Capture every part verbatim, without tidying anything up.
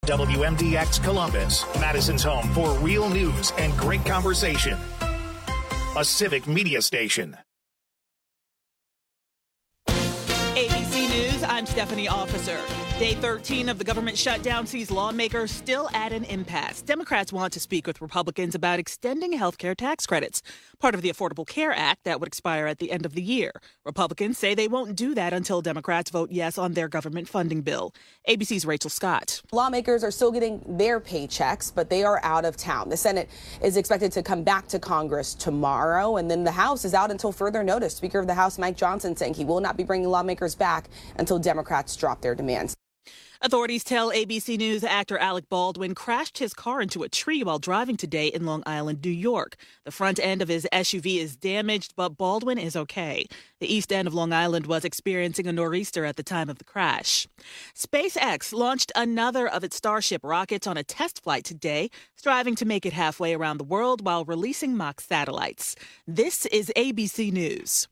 W M D X Columbus, Madison's home for real news and great conversation. A civic media station. A B C News, I'm Stephanie Officer. Day thirteen of the government shutdown sees lawmakers still at an impasse. Democrats want to speak with Republicans about extending health care tax credits, part of the Affordable Care Act that would expire at the end of the year. Republicans say they won't do that until Democrats vote yes on their government funding bill. A B C's Rachel Scott. Lawmakers are still getting their paychecks, but they are out of town. The Senate is expected to come back to Congress tomorrow, and then the House is out until further notice. Speaker of the House Mike Johnson saying he will not be bringing lawmakers back until Democrats drop their demands. Authorities tell A B C News actor Alec Baldwin crashed his car into a tree while driving today in Long Island, New York. The front end of his S U V is damaged, but Baldwin is okay. The east end of Long Island was experiencing a nor'easter at the time of the crash. SpaceX launched another of its Starship rockets on a test flight today, striving to make it halfway around the world while releasing mock satellites. This is A B C News.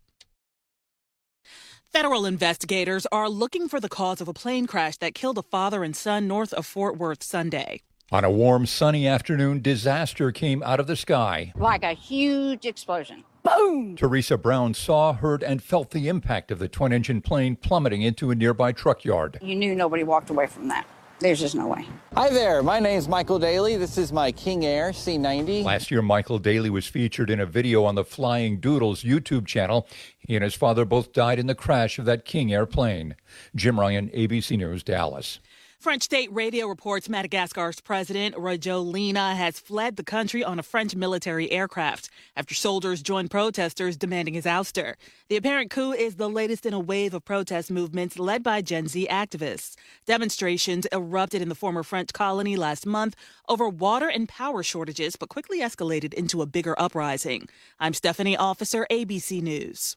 Federal investigators are looking for the cause of a plane crash that killed a father and son north of Fort Worth Sunday. On a warm, sunny afternoon, disaster came out of the sky. Like a huge explosion. Boom! Teresa Brown saw, heard, and felt the impact of the twin-engine plane plummeting into a nearby truck yard. You knew nobody walked away from that. There's just no way. Hi there, my name's Michael Daly. This is my King Air C ninety. Last year, Michael Daly was featured in a video on the Flying Doodles YouTube channel. He and his father both died in the crash of that King Air plane. Jim Ryan, A B C News, Dallas. French state radio reports Madagascar's president, Rajoelina, has fled the country on a French military aircraft after soldiers joined protesters demanding his ouster. The apparent coup is the latest in a wave of protest movements led by Gen Z activists. Demonstrations erupted in the former French colony last month over water and power shortages, but quickly escalated into a bigger uprising. I'm Stephanie Officer, A B C News.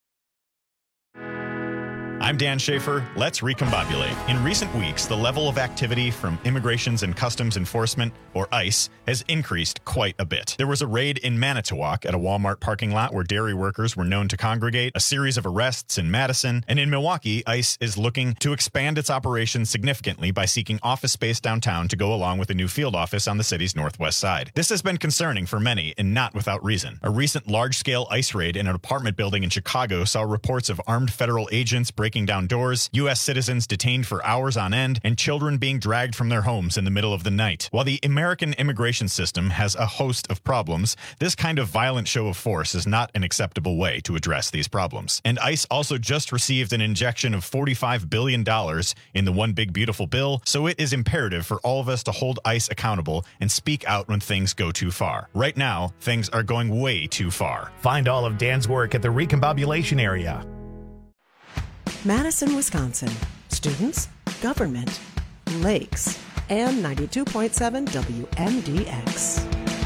I'm Dan Schaefer. Let's recombobulate. In recent weeks, the level of activity from Immigrations and Customs Enforcement, or ICE, has increased quite a bit. There was a raid in Manitowoc at a Walmart parking lot where dairy workers were known to congregate, a series of arrests in Madison, and in Milwaukee, ICE is looking to expand its operations significantly by seeking office space downtown to go along with a new field office on the city's northwest side. This has been concerning for many, and not without reason. A recent large-scale ICE raid in an apartment building in Chicago saw reports of armed federal agents breaking down doors, U S citizens detained for hours on end, and children being dragged from their homes in the middle of the night. While the American immigration system has a host of problems, this kind of violent show of force is not an acceptable way to address these problems. And ICE also just received an injection of forty-five billion dollars in the One Big Beautiful Bill, so it is imperative for all of us to hold ICE accountable and speak out when things go too far. Right now, things are going way too far. Find all of Dan's work at the Recombobulation Area. Madison, Wisconsin. Students, government, lakes, and ninety-two point seven W M D X.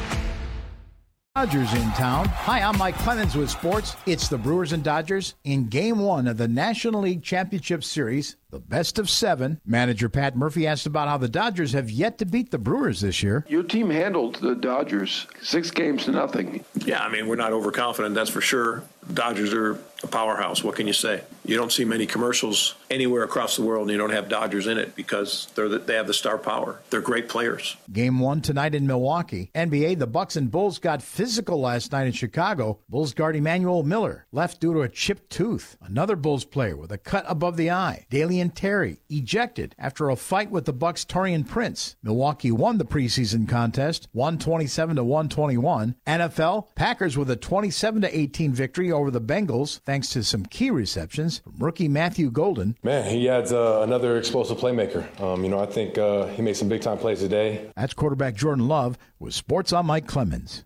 Dodgers in town. Hi, I'm Mike Clemens with sports. It's the Brewers and Dodgers in Game One of the National League Championship Series, the best of seven. Manager Pat Murphy asked about how the Dodgers have yet to beat the Brewers this year. Your team handled the Dodgers six games to nothing. Yeah, I mean, we're not overconfident, that's for sure. Dodgers are a powerhouse. What can you say? You don't see many commercials anywhere across the world and you don't have Dodgers in it because they're the, they have the star power. They're great players. Game one tonight in Milwaukee. N B A, the Bucks and Bulls got physical last night in Chicago. Bulls guard Emmanuel Miller left due to a chipped tooth. Another Bulls player with a cut above the eye. Dalian Terry ejected after a fight with the Bucks' Taurean Prince. Milwaukee won the preseason contest, one twenty-seven to one twenty-one. N F L, Packers with a twenty-seven to eighteen victory over the Bengals, thanks to some key receptions from rookie Matthew Golden. Man, he adds uh, another explosive playmaker. Um, you know, I think uh, he made some big-time plays today. That's quarterback Jordan Love with Sports on Mike Clemens.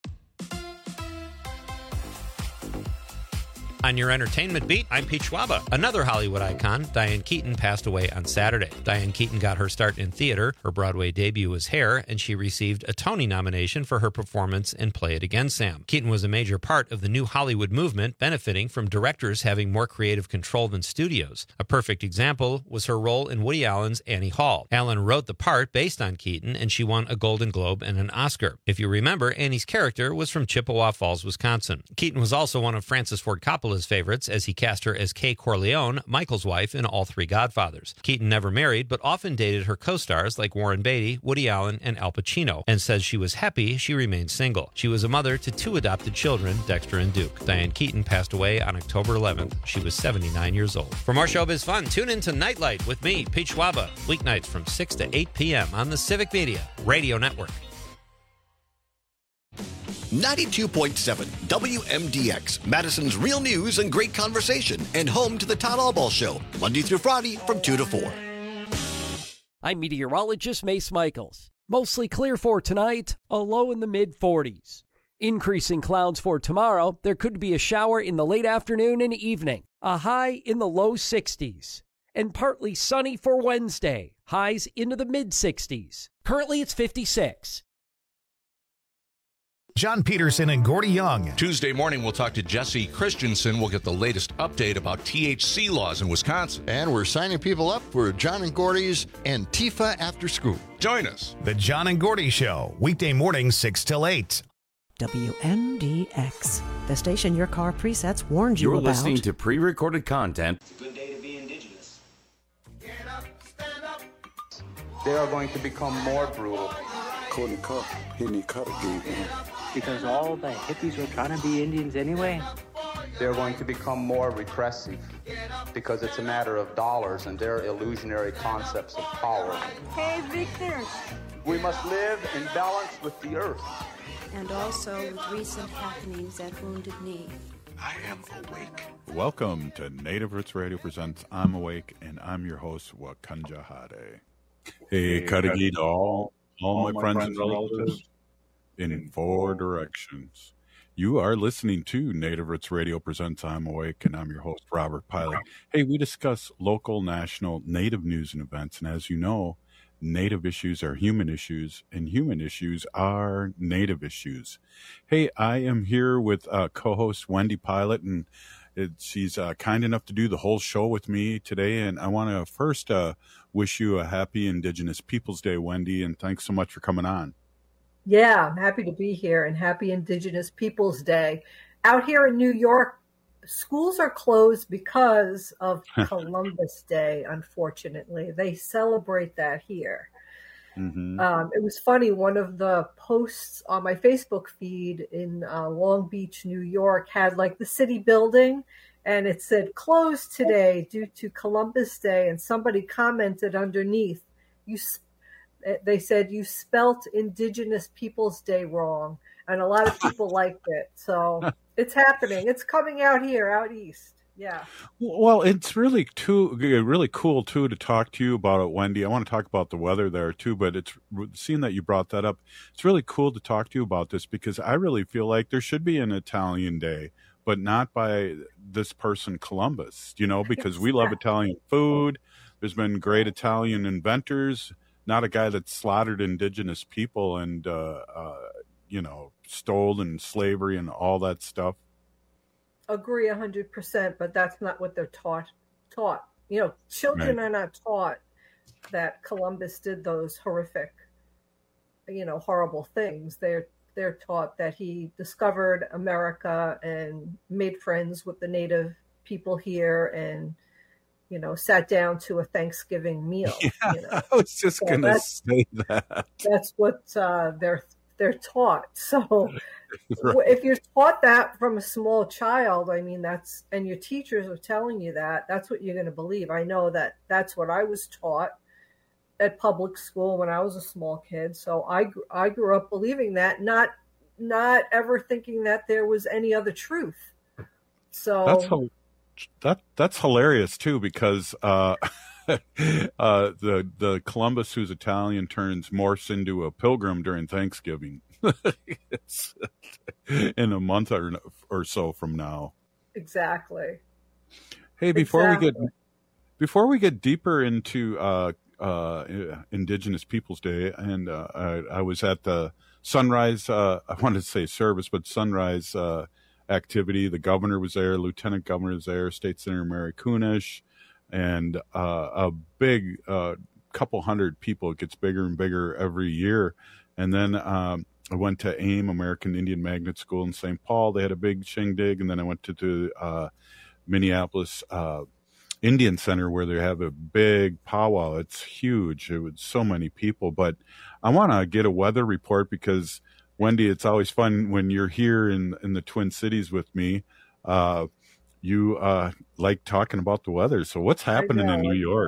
On your entertainment beat, I'm Pete Schwaba. Another Hollywood icon, Diane Keaton, passed away on Saturday. Diane Keaton got her start in theater. Her Broadway debut was Hair, and she received a Tony nomination for her performance in Play It Again, Sam. Keaton was a major part of the new Hollywood movement, benefiting from directors having more creative control than studios. A perfect example was her role in Woody Allen's Annie Hall. Allen wrote the part based on Keaton, and she won a Golden Globe and an Oscar. If you remember, Annie's character was from Chippewa Falls, Wisconsin. Keaton was also one of Francis Ford Coppola's his favorites as he cast her as Kay Corleone, Michael's wife, in all three Godfathers. Keaton never married, but often dated her co-stars like Warren Beatty, Woody Allen, and Al Pacino, and says she was happy she remained single. She was a mother to two adopted children, Dexter and Duke. Diane Keaton passed away on October eleventh. She was seventy-nine years old. For more showbiz fun, tune in to Nightlight with me, Pete Schwaba, weeknights from six to eight p.m. on the Civic Media Radio Network. ninety-two point seven W M D X, Madison's real news and great conversation, and home to the Todd Albaugh Show, Monday through Friday from two to four. I'm meteorologist Mace Michaels. Mostly clear for tonight, a low in the mid forties. Increasing clouds for tomorrow, there could be a shower in the late afternoon and evening, a high in the low sixties. And partly sunny for Wednesday, highs into the mid sixties. Currently it's fifty-six. John Peterson and Gordy Young. Tuesday morning, we'll talk to Jesse Christensen. We'll get the latest update about T H C laws in Wisconsin. And we're signing people up for John and Gordy's Antifa After School. Join us. The John and Gordy Show, weekday mornings six till eight. W M D X, the station your car presets warned you You're about. You're listening to pre-recorded content. It's a good day to be indigenous. Get up, stand up. They are going to become more brutal. Couldn't cut. He didn't cut again. Because all the hippies were trying to be Indians anyway. They're going to become more repressive because it's a matter of dollars and their illusionary concepts of power. Hey, Victor. We must live in balance with the earth. And also with recent happenings at Wounded Knee. I am awake. Welcome to Native Roots Radio presents I'm Awake, and I'm your host, Wakanja Hade. Hey, hey Kadagi to all, all, all my, my friends, friends and relatives, relatives in four directions. You are listening to Native Roots Radio presents I'm Awake, and I'm your host, Robert Pilot. Hey, we discuss local, national, Native news and events, and as you know, Native issues are human issues, and human issues are Native issues. Hey, I am here with uh, co-host Wendy Pilot, and it, she's uh, kind enough to do the whole show with me today. And I want to first uh, wish you a happy Indigenous Peoples Day, Wendy, and thanks so much for coming on. Yeah, I'm happy to be here, and happy Indigenous Peoples Day. Out here in New York, schools are closed because of Columbus Day, unfortunately. They celebrate that here. Mm-hmm. Um, it was funny, one of the posts on my Facebook feed in uh, Long Beach, New York, had like the city building, and it said, closed today due to Columbus Day, and somebody commented underneath, you. They said, you spelt Indigenous Peoples Day wrong, and a lot of people liked it. So it's happening. It's coming out here, out east. Yeah. Well, it's really too really cool too to talk to you about it, Wendy. I want to talk about the weather there too, but it's seeing that you brought that up. It's really cool to talk to you about this because I really feel like there should be an Italian Day, but not by this person Columbus. You know, because we love Italian food. There's been great Italian inventors. Not a guy that slaughtered indigenous people and, uh, uh, you know, stole and slavery and all that stuff. Agree one hundred percent, but that's not what they're taught. Taught, you know, children right. are not taught that Columbus did those horrific, you know, horrible things. They're they're taught that he discovered America and made friends with the native people here and, you know, sat down to a Thanksgiving meal. Yeah, you know? I was just so going to say that. That's what uh, they're they're taught. So right. if you're taught that from a small child, I mean, that's, and your teachers are telling you that, that's what you're going to believe. I know that that's what I was taught at public school when I was a small kid. So I I grew up believing that, not not ever thinking that there was any other truth. So that's how. That that's hilarious too, because uh, uh, the the Columbus who's Italian turns morphs into a pilgrim during Thanksgiving. It's in a month or or so from now. Exactly. Hey, before exactly. we get before we get deeper into uh, uh, Indigenous Peoples Day, and uh, I, I was at the sunrise. Uh, I wanted to say service, but sunrise. Uh, activity. The governor was there, lieutenant governor was there, State Senator Mary Kunesh, and uh, a big uh, couple hundred people. It gets bigger and bigger every year. And then um, I went to AIM, American Indian Magnet School in Saint Paul. They had a big shindig, and then I went to the uh, Minneapolis uh, Indian Center where they have a big powwow. It's huge. It was so many people. But I want to get a weather report because, Wendy, it's always fun when you're here in, in the Twin Cities with me. Uh, you uh, like talking about the weather. So what's happening in New York?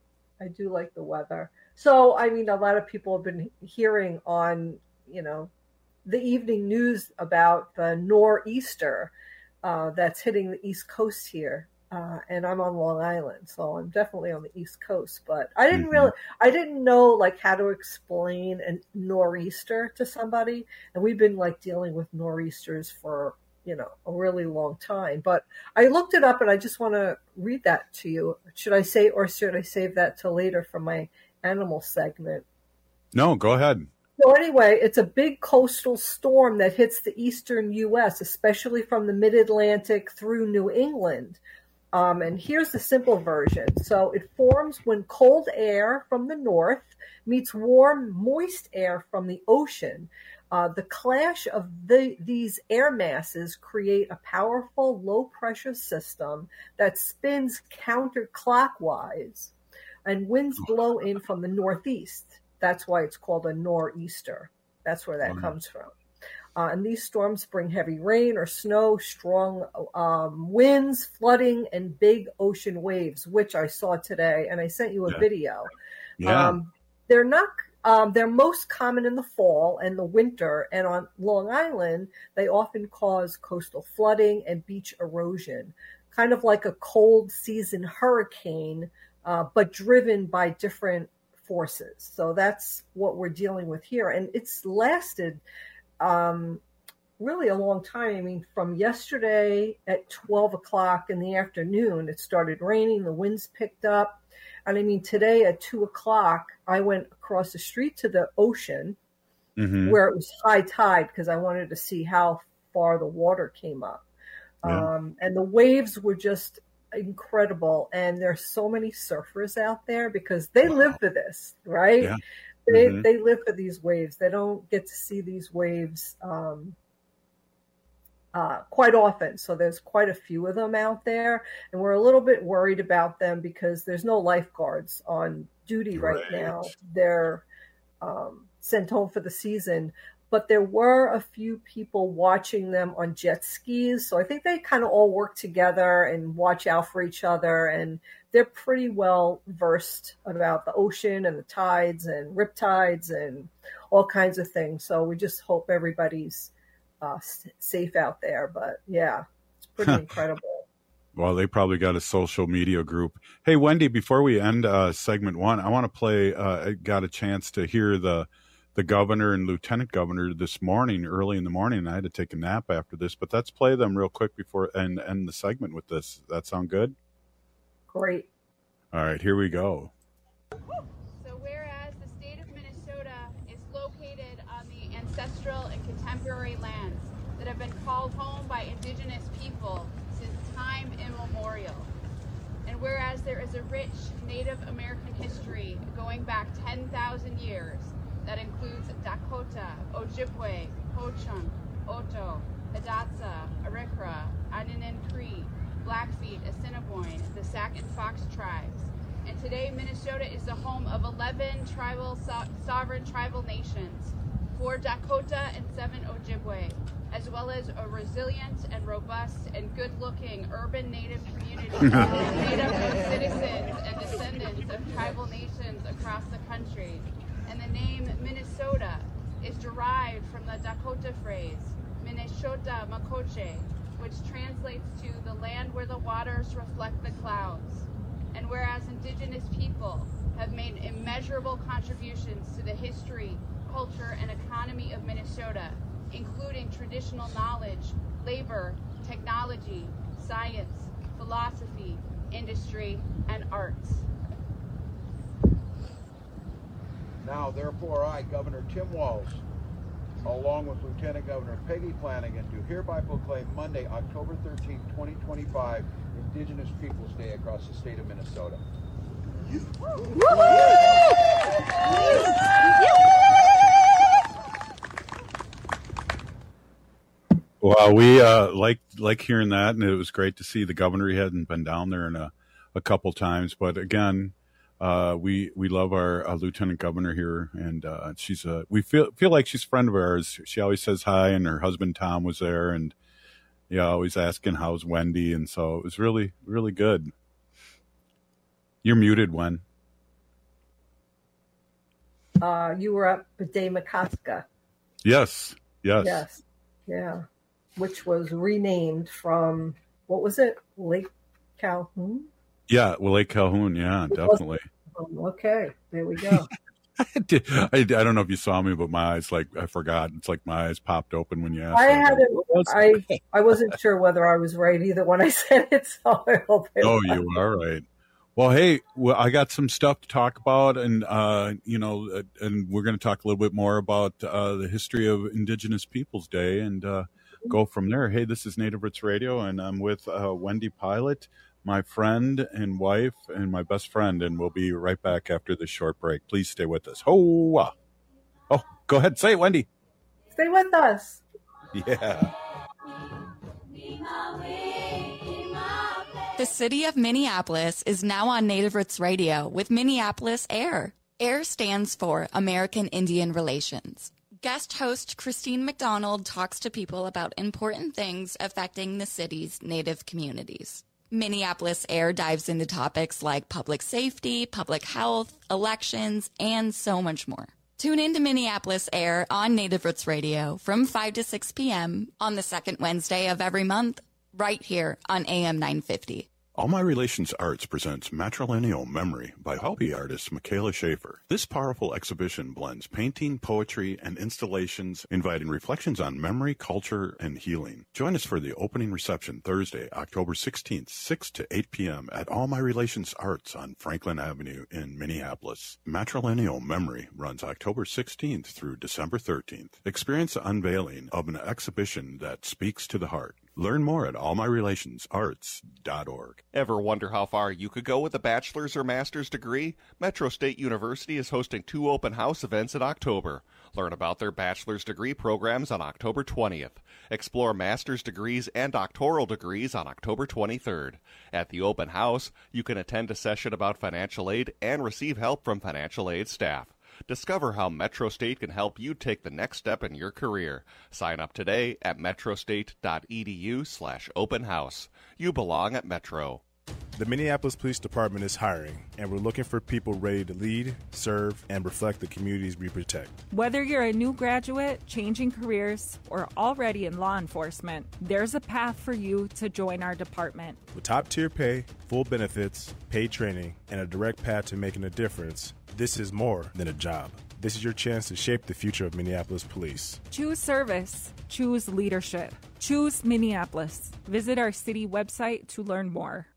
I do like the weather. So, I mean, a lot of people have been hearing on, you know, the evening news about the nor'easter uh, that's hitting the East Coast here. Uh, and I'm on Long Island, so I'm definitely on the East Coast. But I didn't really, I didn't know like how to explain a nor'easter to somebody. And we've been like dealing with nor'easters for, you know, a really long time. But I looked it up and I just want to read that to you. Should I say, or should I save that till later for my animal segment? No, go ahead. So anyway, it's a big coastal storm that hits the eastern U S, especially from the mid-Atlantic through New England. Um, and here's the simple version. So it forms when cold air from the north meets warm, moist air from the ocean. Uh, the clash of the, these air masses create a powerful low-pressure system that spins counterclockwise, and winds blow in from the northeast. That's why it's called a nor'easter. That's where that mm-hmm. comes from. Uh, and these storms bring heavy rain or snow, strong um, winds, flooding, and big ocean waves, which I saw today. And I sent you a yeah. video. Yeah. Um, they're not. Um, they're most common in the fall and the winter. And on Long Island, they often cause coastal flooding and beach erosion, kind of like a cold season hurricane, uh, but driven by different forces. So that's what we're dealing with here. And it's lasted um, really a long time. I mean, from yesterday at twelve o'clock in the afternoon, it started raining, the winds picked up. And I mean, today at two o'clock, I went across the street to the ocean mm-hmm. where it was high tide because I wanted to see how far the water came up. Yeah. Um, and the waves were just incredible. And there's so many surfers out there because they wow. live for this, right? Yeah. They mm-hmm. they live for these waves. They don't get to see these waves um, uh, quite often. So there's quite a few of them out there. And we're a little bit worried about them because there's no lifeguards on duty right, right. now. They're um, sent home for the season. But there were a few people watching them on jet skis. So I think they kind of all work together and watch out for each other. And they're pretty well versed about the ocean and the tides and riptides and all kinds of things. So we just hope everybody's uh, safe out there. But yeah, it's pretty incredible. Well, they probably got a social media group. Hey, Wendy, before we end uh, segment one, I want to play, uh, I got a chance to hear the the governor and lieutenant governor this morning, early in the morning, and I had to take a nap after this, but let's play them real quick before and end the segment with this. That sound good? Great. All right, here we go. So whereas the state of Minnesota is located on the ancestral and contemporary lands that have been called home by indigenous people since time immemorial, and whereas there is a rich Native American history going back ten thousand years, that includes Dakota, Ojibwe, Ho-Chunk, Oto, Hidatsa, Arikara, Aninin Cree, Blackfeet, Assiniboine, the Sac and Fox tribes. And today, Minnesota is the home of eleven tribal so- sovereign tribal nations, four Dakota and seven Ojibwe, as well as a resilient and robust and good-looking urban Native community made up of citizens and descendants of tribal nations across the country. And the name Minnesota is derived from the Dakota phrase, Minnesota Makoche, which translates to the land where the waters reflect the clouds. And whereas indigenous people have made immeasurable contributions to the history, culture, and economy of Minnesota, including traditional knowledge, labor, technology, science, philosophy, industry, and arts. Now, therefore, I, Governor Tim Walz, along with Lieutenant Governor Peggy Flanagan, do hereby proclaim Monday, October thirteenth, twenty twenty-five, Indigenous Peoples Day across the state of Minnesota. Well, we uh, like like hearing that, and it was great to see the governor. He hadn't been down there in a, a couple times, but again, uh, we we love our uh, lieutenant governor here, and uh, she's a we feel feel like she's a friend of ours. She always says hi, and her husband Tom was there, and yeah, always asking how's Wendy, and so it was really really good. You're muted, Wen. Uh, you were up at Damacoska. Yes. Yes. Yes. Yeah. Which was renamed from, what was it? Lake Calhoun? Yeah. Well, Lake Calhoun. Yeah, definitely. Okay. There we go. I, did, I, I don't know if you saw me, but my eyes, like, I forgot. It's like my eyes popped open when you asked. I had it. I, I wasn't sure whether I was right either when I said it, so I hope it Oh, was. you are right. Well, hey, well, I got some stuff to talk about, and uh, you know, uh, and we're going to talk a little bit more about uh, the history of Indigenous Peoples Day, and uh, go from there. Hey, this is Native Roots Radio, and I'm with uh, Wendy Pilot, my friend and wife, and my best friend, and we'll be right back after this short break. Please stay with us. Oh, uh, oh, go ahead, say it, Wendy. Stay with us. Yeah. The city of Minneapolis is now on Native Roots Radio with Minneapolis AIR. AIR stands for American Indian Relations. Guest host Christine McDonald talks to people about important things affecting the city's Native communities. Minneapolis AIR dives into topics like public safety, public health, elections, and so much more. Tune in to Minneapolis AIR on Native Roots Radio from five to six p.m. on the second Wednesday of every month, right here on A M nine fifty. All My Relations Arts presents Matrilineal Memory by hobby artist Michaela Schaefer. This powerful exhibition blends painting, poetry, and installations, inviting reflections on memory, culture, and healing. Join us for the opening reception Thursday, October sixteenth, six to eight p.m. at All My Relations Arts on Franklin Avenue in Minneapolis. Matrilineal Memory runs October sixteenth through December thirteenth. Experience the unveiling of an exhibition that speaks to the heart. Learn more at all my relations arts dot org. Ever wonder how far you could go with a bachelor's or master's degree? Metro State University is hosting two open house events in October. Learn about their bachelor's degree programs on October twentieth. Explore master's degrees and doctoral degrees on October twenty-third. At the open house, you can attend a session about financial aid and receive help from financial aid staff. Discover how Metro State can help you take the next step in your career. Sign up today at metrostate.edu slash open house. You belong at Metro. The Minneapolis Police Department is hiring, and we're looking for people ready to lead, serve, and reflect the communities we protect. Whether you're a new graduate, changing careers, or already in law enforcement, there's a path for you to join our department. With top-tier pay, full benefits, paid training, and a direct path to making a difference, this is more than a job. This is your chance to shape the future of Minneapolis Police. Choose service. Choose leadership. Choose Minneapolis. Visit our city website to learn more.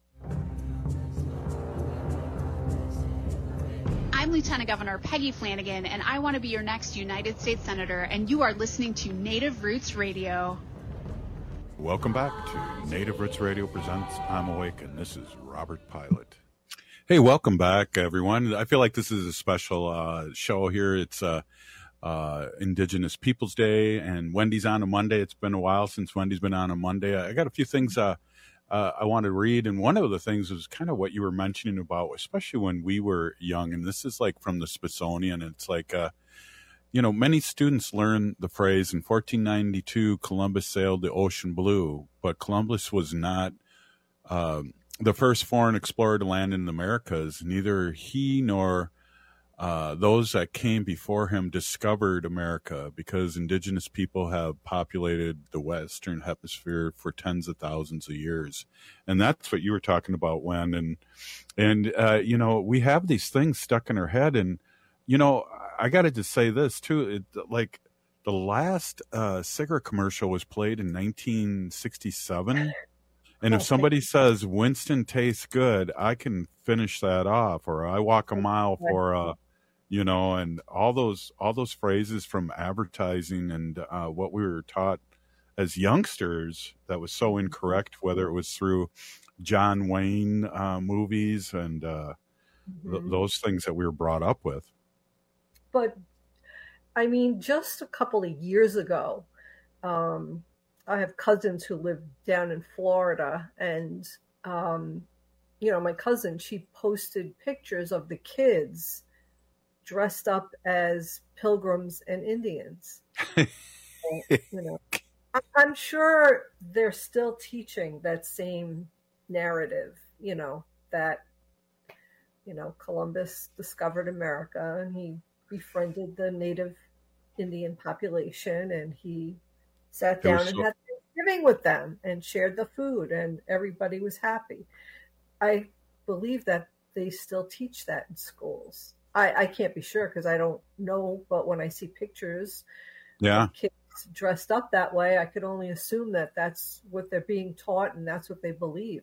I'm Lieutenant Governor Peggy Flanagan, and I want to be your next United States Senator, and you are listening to Native Roots Radio. Welcome back to Native Roots Radio presents I'm Awake, and this is Robert Pilot. Hey, welcome back, everyone. I feel like this is a special uh, show here. It's uh, uh, Indigenous Peoples Day, and Wendy's on a Monday. It's been a while since Wendy's been on a Monday. I got a few things uh, uh, I want to read, and one of the things was kind of what you were mentioning about, especially when we were young, and this is like from the Smithsonian. It's like, uh, you know, many students learn the phrase, in fourteen ninety-two, Columbus sailed the ocean blue, but Columbus was not um, the first foreign explorer to land in the Americas. Neither he nor uh, those that came before him discovered America, because indigenous people have populated the Western Hemisphere for tens of thousands of years. And that's what you were talking about, Wen. And, and uh, you know, we have these things stuck in our head. And, you know, I got to just say this, too. It, like, the last uh, cigarette commercial was played in nineteen sixty-seven. And if somebody says Winston tastes good, I can finish that off, or I walk a mile for, uh, you know, and all those all those phrases from advertising and uh, what we were taught as youngsters that was so incorrect, whether it was through John Wayne uh, movies and uh, mm-hmm. th- those things that we were brought up with. But I mean, just a couple of years ago, um, I have cousins who live down in Florida, and um, you know, my cousin, she posted pictures of the kids dressed up as pilgrims and Indians. So, you know, I, I'm sure they're still teaching that same narrative, you know, that, you know, Columbus discovered America and he befriended the native Indian population, and he sat down and so- had Thanksgiving with them and shared the food, and everybody was happy. I believe that they still teach that in schools. I, I can't be sure because I don't know, but when I see pictures yeah. of kids dressed up that way, I could only assume that that's what they're being taught and that's what they believe.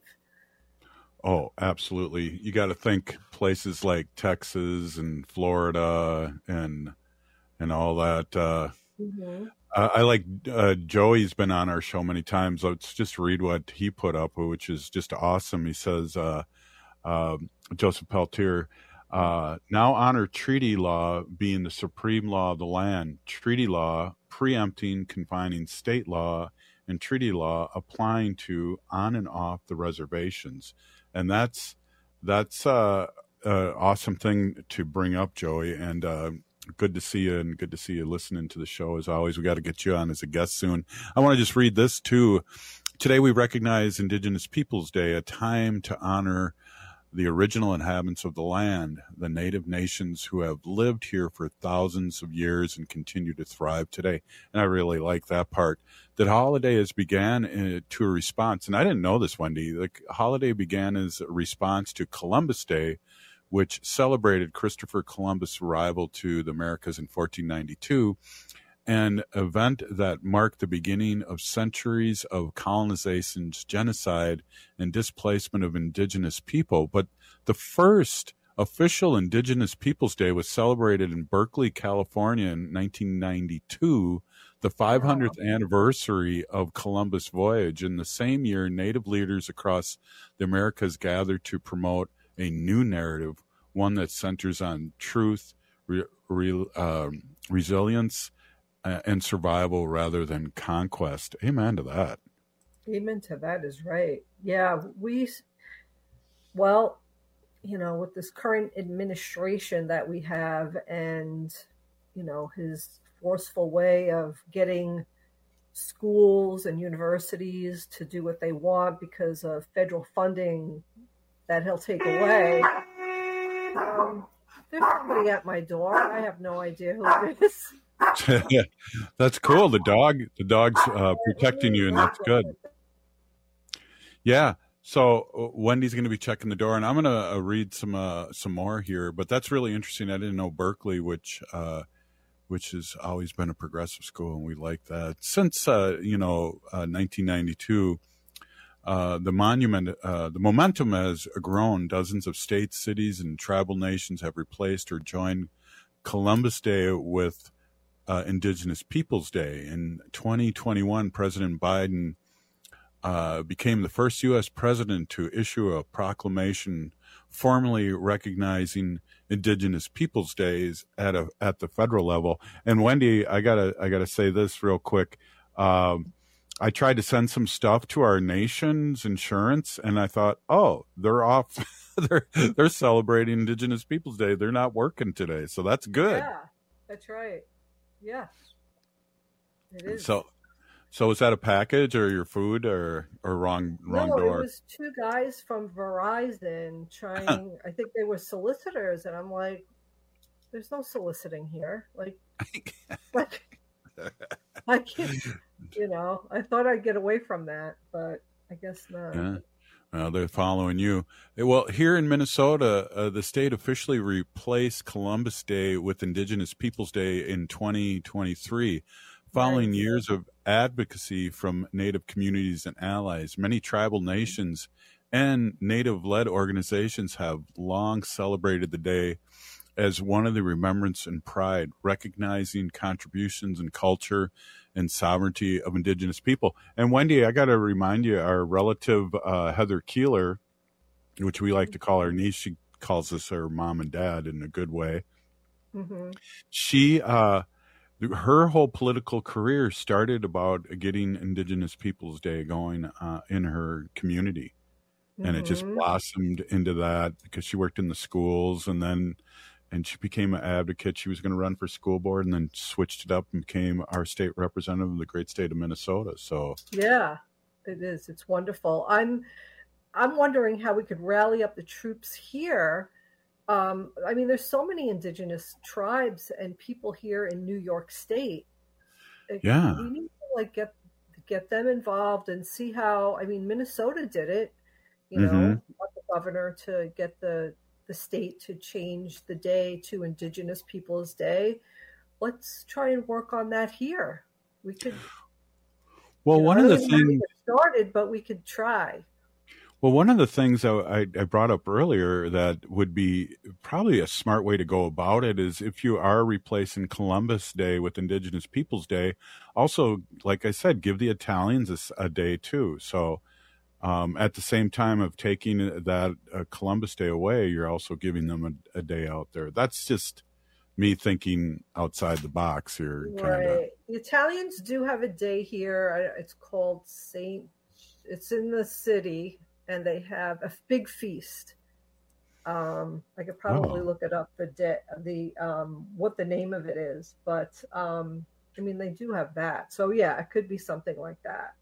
Oh, absolutely. You got to think places like Texas and Florida and and all that. Uh, mm-hmm. I, I like uh, Joey's been on our show many times. Let's just read what he put up, which is just awesome. He says, uh, uh, Joseph Peltier, uh, now honor treaty law being the supreme law of the land, treaty law preempting, confining state law, and treaty law applying to on and off the reservations. And that's that's uh, an awesome thing to bring up, Joey. And uh, good to see you, and good to see you listening to the show as always. We got to get you on as a guest soon. I want to just read this too. Today we recognize Indigenous Peoples Day, a time to honor the original inhabitants of the land, the native nations who have lived here for thousands of years and continue to thrive today. And I really like that part. That holiday has began uh, to a response, and I didn't know this, Wendy. The holiday began as a response to Columbus Day, which celebrated Christopher Columbus' arrival to the Americas in fourteen ninety-two, an event that marked the beginning of centuries of colonization, genocide, and displacement of indigenous people. But the first official Indigenous Peoples Day was celebrated in Berkeley, California in nineteen ninety-two, the five hundredth anniversary of Columbus' voyage. In the same year, Native leaders across the Americas gathered to promote a new narrative, one that centers on truth, re, re, uh, resilience, uh, and survival rather than conquest. Amen to that. Amen to that is right. Yeah, we, well, you know, with this current administration that we have and, you know, his forceful way of getting schools and universities to do what they want because of federal funding that he'll take away. Um, there's somebody at my door. I have no idea who it is. That's cool. The dog, the dog's uh, protecting you, and that's good. Yeah. So Wendy's going to be checking the door, and I'm going to uh, read some uh, some more here. But that's really interesting. I didn't know Berkeley, which uh, which has always been a progressive school, and we like that. Since uh, you know uh, nineteen ninety-two, uh, the monument, uh, the momentum has grown. Dozens of states, cities, and tribal nations have replaced or joined Columbus Day with uh, Indigenous Peoples Day. In twenty twenty-one, President Biden Uh, became the first U S president to issue a proclamation formally recognizing Indigenous Peoples Days at a at the federal level. And Wendy, I gotta I gotta say this real quick. Um, I tried to send some stuff to our nation's insurance, and I thought, oh, they're off. they're they're celebrating Indigenous Peoples Day. They're not working today, so that's good. Yeah, that's right. Yeah, it is. So. So is that a package or your food or, or wrong wrong no, door? It was two guys from Verizon trying, I think they were solicitors, and I'm like, there's no soliciting here. Like, like I can't, you know, I thought I'd get away from that, but I guess not. Yeah. Well, they're following you. Well, here in Minnesota, uh, the state officially replaced Columbus Day with Indigenous Peoples Day in twenty twenty-three. Following right. years of advocacy from Native communities and allies, many tribal nations and Native-led organizations have long celebrated the day as one of the remembrance and pride, recognizing contributions and culture and sovereignty of Indigenous people. And Wendy, I got to remind you, our relative uh, Heather Keeler, which we like to call our niece, she calls us her mom and dad in a good way. Mm-hmm. She, uh, her whole political career started about getting Indigenous Peoples Day going uh, in her community. And mm-hmm. it just blossomed into that because she worked in the schools, and then and she became an advocate. She was going to run for school board, and then switched it up and became our state representative of the great state of Minnesota. So yeah, it is. It's wonderful. I'm I'm wondering how we could rally up the troops here. Um, I mean, there's so many Indigenous tribes and people here in New York State. Yeah, we need to like get get them involved and see how. I mean, Minnesota did it. You know, mm-hmm. want the governor to get the the state to change the day to Indigenous Peoples Day. Let's try and work on that here. We could. Well, you know, one of the things started, but we could try. Well, one of the things I, I brought up earlier that would be probably a smart way to go about it is if you are replacing Columbus Day with Indigenous Peoples Day, also, like I said, give the Italians a, a day too. So. Um, at the same time of taking that uh, Columbus Day away, you're also giving them a, a day out there. That's just me thinking outside the box here. Kinda. Right. The Italians do have a day here. It's called Saint. It's in the city, and they have a big feast. Um, I could probably oh. look it up the day, the um, what the name of it is, but um, I mean they do have that. So yeah, it could be something like that.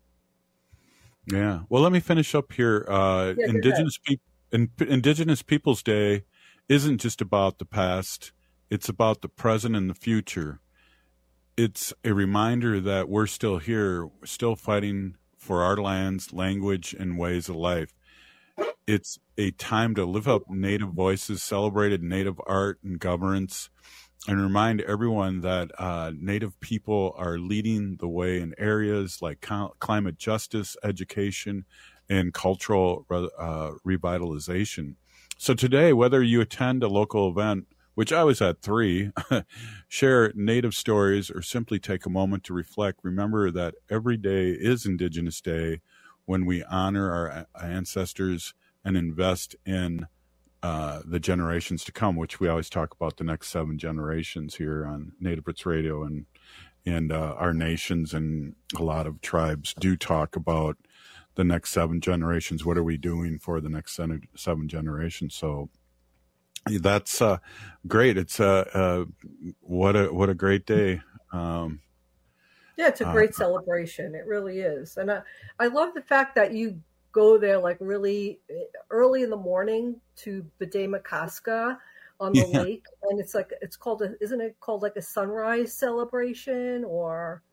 Yeah. Well, let me finish up here. Uh, yeah, Indigenous people, in, Indigenous Peoples Day isn't just about the past. It's about the present and the future. It's a reminder that we're still here, we're still fighting for our lands, language, and ways of life. It's a time to lift up Native voices, celebrated Native art and governance, and remind everyone that uh, Native people are leading the way in areas like co- climate justice, education, and cultural uh, revitalization. So today, whether you attend a local event, which I was at three, share Native stories, or simply take a moment to reflect, remember that every day is Indigenous Day when we honor our ancestors and invest in Uh, the generations to come, which we always talk about the next seven generations here on Native Roots Radio, and and uh, our nations and a lot of tribes do talk about the next seven generations. What are we doing for the next seven, seven generations? So that's uh, great. It's uh, uh, what a what a great day. Um, yeah, it's a great uh, celebration. It really is, and I I love the fact that you go there like really early in the morning to Bidemakaska on the yeah. lake, and it's like it's called a, isn't it called like a sunrise celebration, or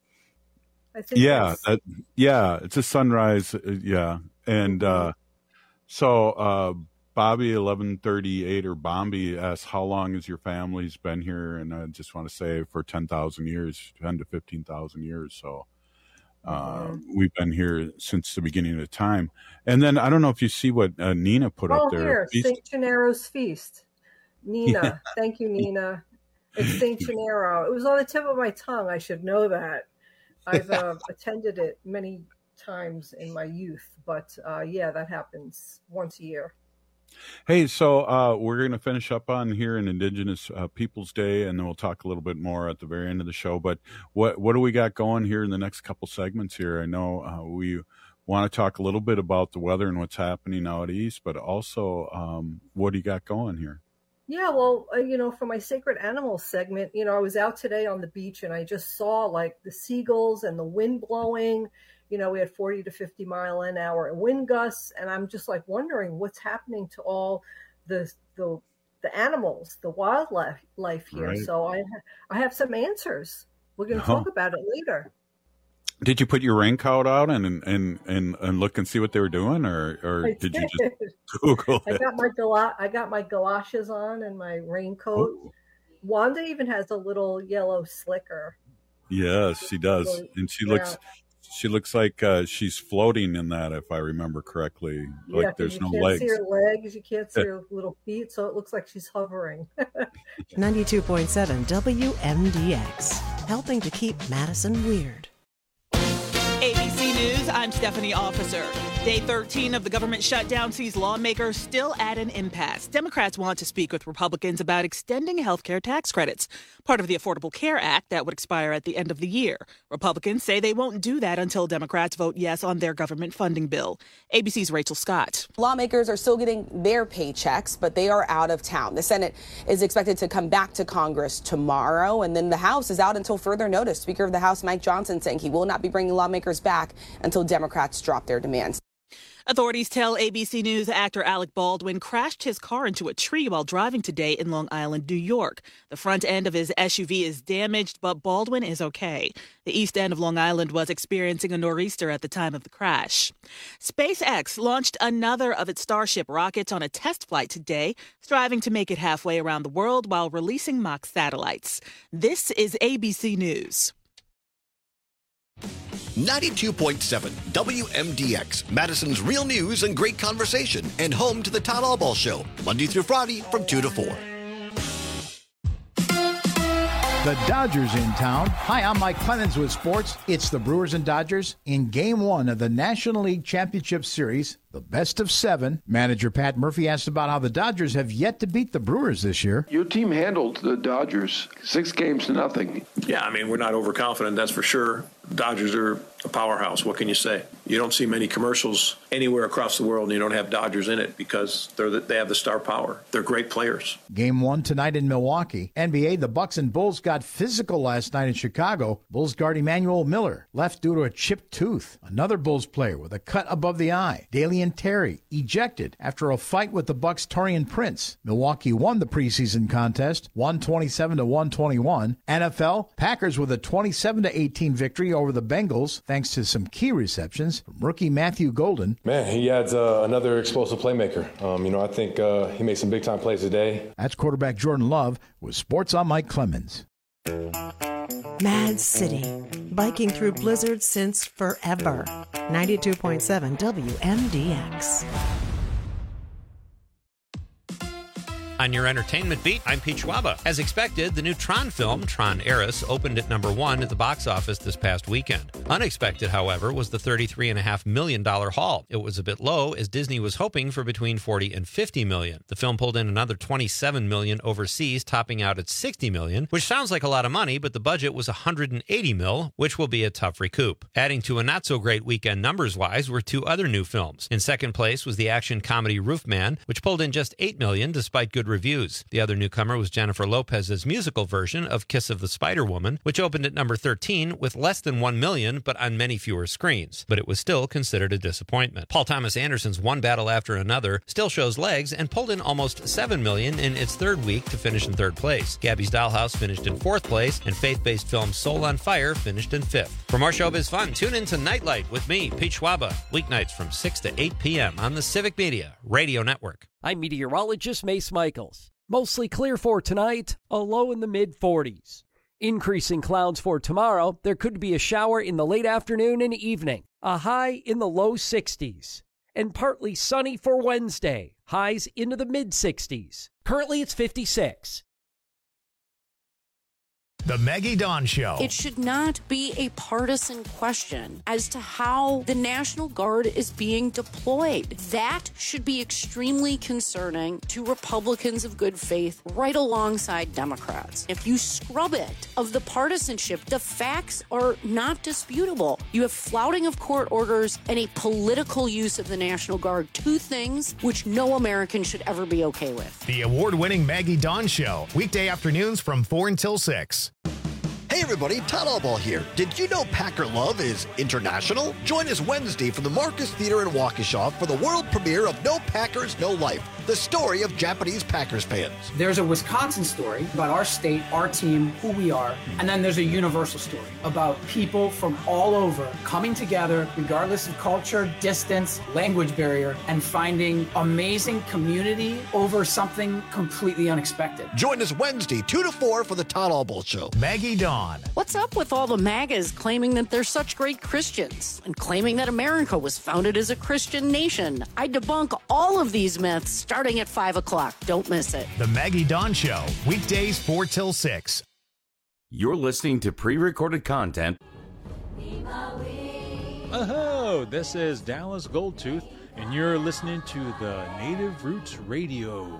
I think yeah that, yeah it's a sunrise yeah and mm-hmm. uh so uh Bobby eleven thirty-eight or Bombi asks, how long has your family's been here? And I just want to say for ten thousand years, ten to fifteen thousand years. So Uh, we've been here since the beginning of time. And then I don't know if you see what uh, Nina put oh, up there. Oh, here, Saint Gennaro's Feast. Nina. Yeah. Thank you, Nina. It's Saint Gennaro. It was on the tip of my tongue. I should know that. I've uh, attended it many times in my youth. But uh, yeah, that happens once a year. Hey, so uh, we're going to finish up on here in Indigenous uh, Peoples Day, and then we'll talk a little bit more at the very end of the show. But what what do we got going here in the next couple segments here? I know uh, we want to talk a little bit about the weather and what's happening out east, but also um, what do you got going here? Yeah, well, uh, you know, for my Sacred Animals segment, you know, I was out today on the beach and I just saw like the seagulls and the wind blowing. You know, we had forty to fifty mile an hour wind gusts, and I'm just like wondering what's happening to all the the the animals, the wildlife life here. Right. So I I have some answers. We're going to oh. talk about it later. Did you put your raincoat out and and and, and look and see what they were doing, or or did, did you just Google it? I got my gal- I got my galoshes on and my raincoat. Oh. Wanda even has a little yellow slicker. Yes, she does, and she looks. Yeah. She looks like uh, she's floating in that, if I remember correctly. Like yeah, there's you no can't legs. see her legs, you can't see her little feet, so it looks like she's hovering. ninety-two point seven W M D X, helping to keep Madison weird. A B C C News, I'm Stephanie Officer. Day thirteen of the government shutdown sees lawmakers still at an impasse. Democrats want to speak with Republicans about extending health care tax credits, part of the Affordable Care Act that would expire at the end of the year. Republicans say they won't do that until Democrats vote yes on their government funding bill. A B C's Rachel Scott. Lawmakers are still getting their paychecks, but they are out of town. The Senate is expected to come back to Congress tomorrow, and then the House is out until further notice. Speaker of the House Mike Johnson saying he will not be bringing lawmakers back until Democrats drop their demands. Authorities tell A B C News actor Alec Baldwin crashed his car into a tree while driving today in Long Island, New York. The front end of his S U V is damaged, but Baldwin is okay. The east end of Long Island was experiencing a nor'easter at the time of the crash. SpaceX launched another of its Starship rockets on a test flight today, striving to make it halfway around the world while releasing mock satellites. This is A B C News. ninety-two point seven W M D X, Madison's real news and great conversation, and home to the Todd Albaugh Show, Monday through Friday from two to four. The Dodgers in town. Hi, I'm Mike Clemens with sports. It's the Brewers and Dodgers in Game One of the National League Championship Series, the best of seven. Manager Pat Murphy asked about how the Dodgers have yet to beat the Brewers this year. Your team handled the Dodgers six games to nothing. Yeah, I mean, we're not overconfident, that's for sure. Dodgers are a powerhouse. What can you say? You don't see many commercials anywhere across the world and you don't have Dodgers in it because they're the, they have the star power. They're great players. Game one tonight in Milwaukee. N B A, the Bucks and Bulls got physical last night in Chicago. Bulls guard Emmanuel Miller left due to a chipped tooth. Another Bulls player with a cut above the eye. Dalian Terry ejected after a fight with the Bucks' Taurean Prince. Milwaukee won the preseason contest, one twenty-seven to one twenty-one. N F L, Packers with a twenty-seven to eighteen victory over the Bengals, thanks to some key receptions from rookie Matthew Golden. Man, he adds uh, another explosive playmaker. Um, you know, I think uh, he made some big-time plays today. That's quarterback Jordan Love with Sports on Mike Clemens. Mad City, biking through blizzards since forever. ninety-two point seven W M D X. On your entertainment beat, I'm Pete Schwaba. As expected, the new Tron film, Tron Ares, opened at number one at the box office this past weekend. Unexpected, however, was the thirty-three point five million dollars haul. It was a bit low, as Disney was hoping for between forty and fifty million. The film pulled in another twenty-seven million overseas, topping out at sixty million, which sounds like a lot of money, but the budget was one hundred eighty mil, which will be a tough recoup. Adding to a not-so-great weekend numbers-wise were two other new films. In second place was the action comedy Roofman, which pulled in just eight million despite good reviews. The other newcomer was Jennifer Lopez's musical version of Kiss of the Spider-Woman, which opened at number thirteen with less than one million, but on many fewer screens. But it was still considered a disappointment. Paul Thomas Anderson's One Battle After Another still shows legs and pulled in almost seven million in its third week to finish in third place. Gabby's Dollhouse finished in fourth place, and faith-based film Soul on Fire finished in fifth. For more showbiz fun, tune in to Nightlight with me, Pete Schwaba, weeknights from six to eight p.m. on the Civic Media Radio Network. I'm meteorologist Mace Michaels. Mostly clear for tonight, a low in the mid forties. Increasing clouds for tomorrow, there could be a shower in the late afternoon and evening. A high in the low sixties. And partly sunny for Wednesday, highs into the mid sixties. Currently it's fifty-six. The Maggie Dawn Show. It should not be a partisan question as to how the National Guard is being deployed. That should be extremely concerning to Republicans of good faith right alongside Democrats. If you scrub it of the partisanship, the facts are not disputable. You have flouting of court orders and a political use of the National Guard, two things which no American should ever be okay with. The award-winning Maggie Dawn Show, weekday afternoons from four until six. Hey everybody, Todd Albaugh here. Did you know Packer Love is international? Join us Wednesday from the Marcus Theater in Waukesha for the world premiere of No Packers, No Life, the story of Japanese Packers fans. There's a Wisconsin story about our state, our team, who we are, and then there's a universal story about people from all over coming together, regardless of culture, distance, language barrier, and finding amazing community over something completely unexpected. Join us Wednesday, two to four for the Todd Albaugh Show. Maggie Dawn. What's up with all the MAGAs claiming that they're such great Christians and claiming that America was founded as a Christian nation? I debunk all of these myths starting at five o'clock. Don't miss it. The Maggie Dawn Show, weekdays four till six. You're listening to pre-recorded content Oh, this is Dallas Goldtooth, and you're listening to the Native Roots Radio.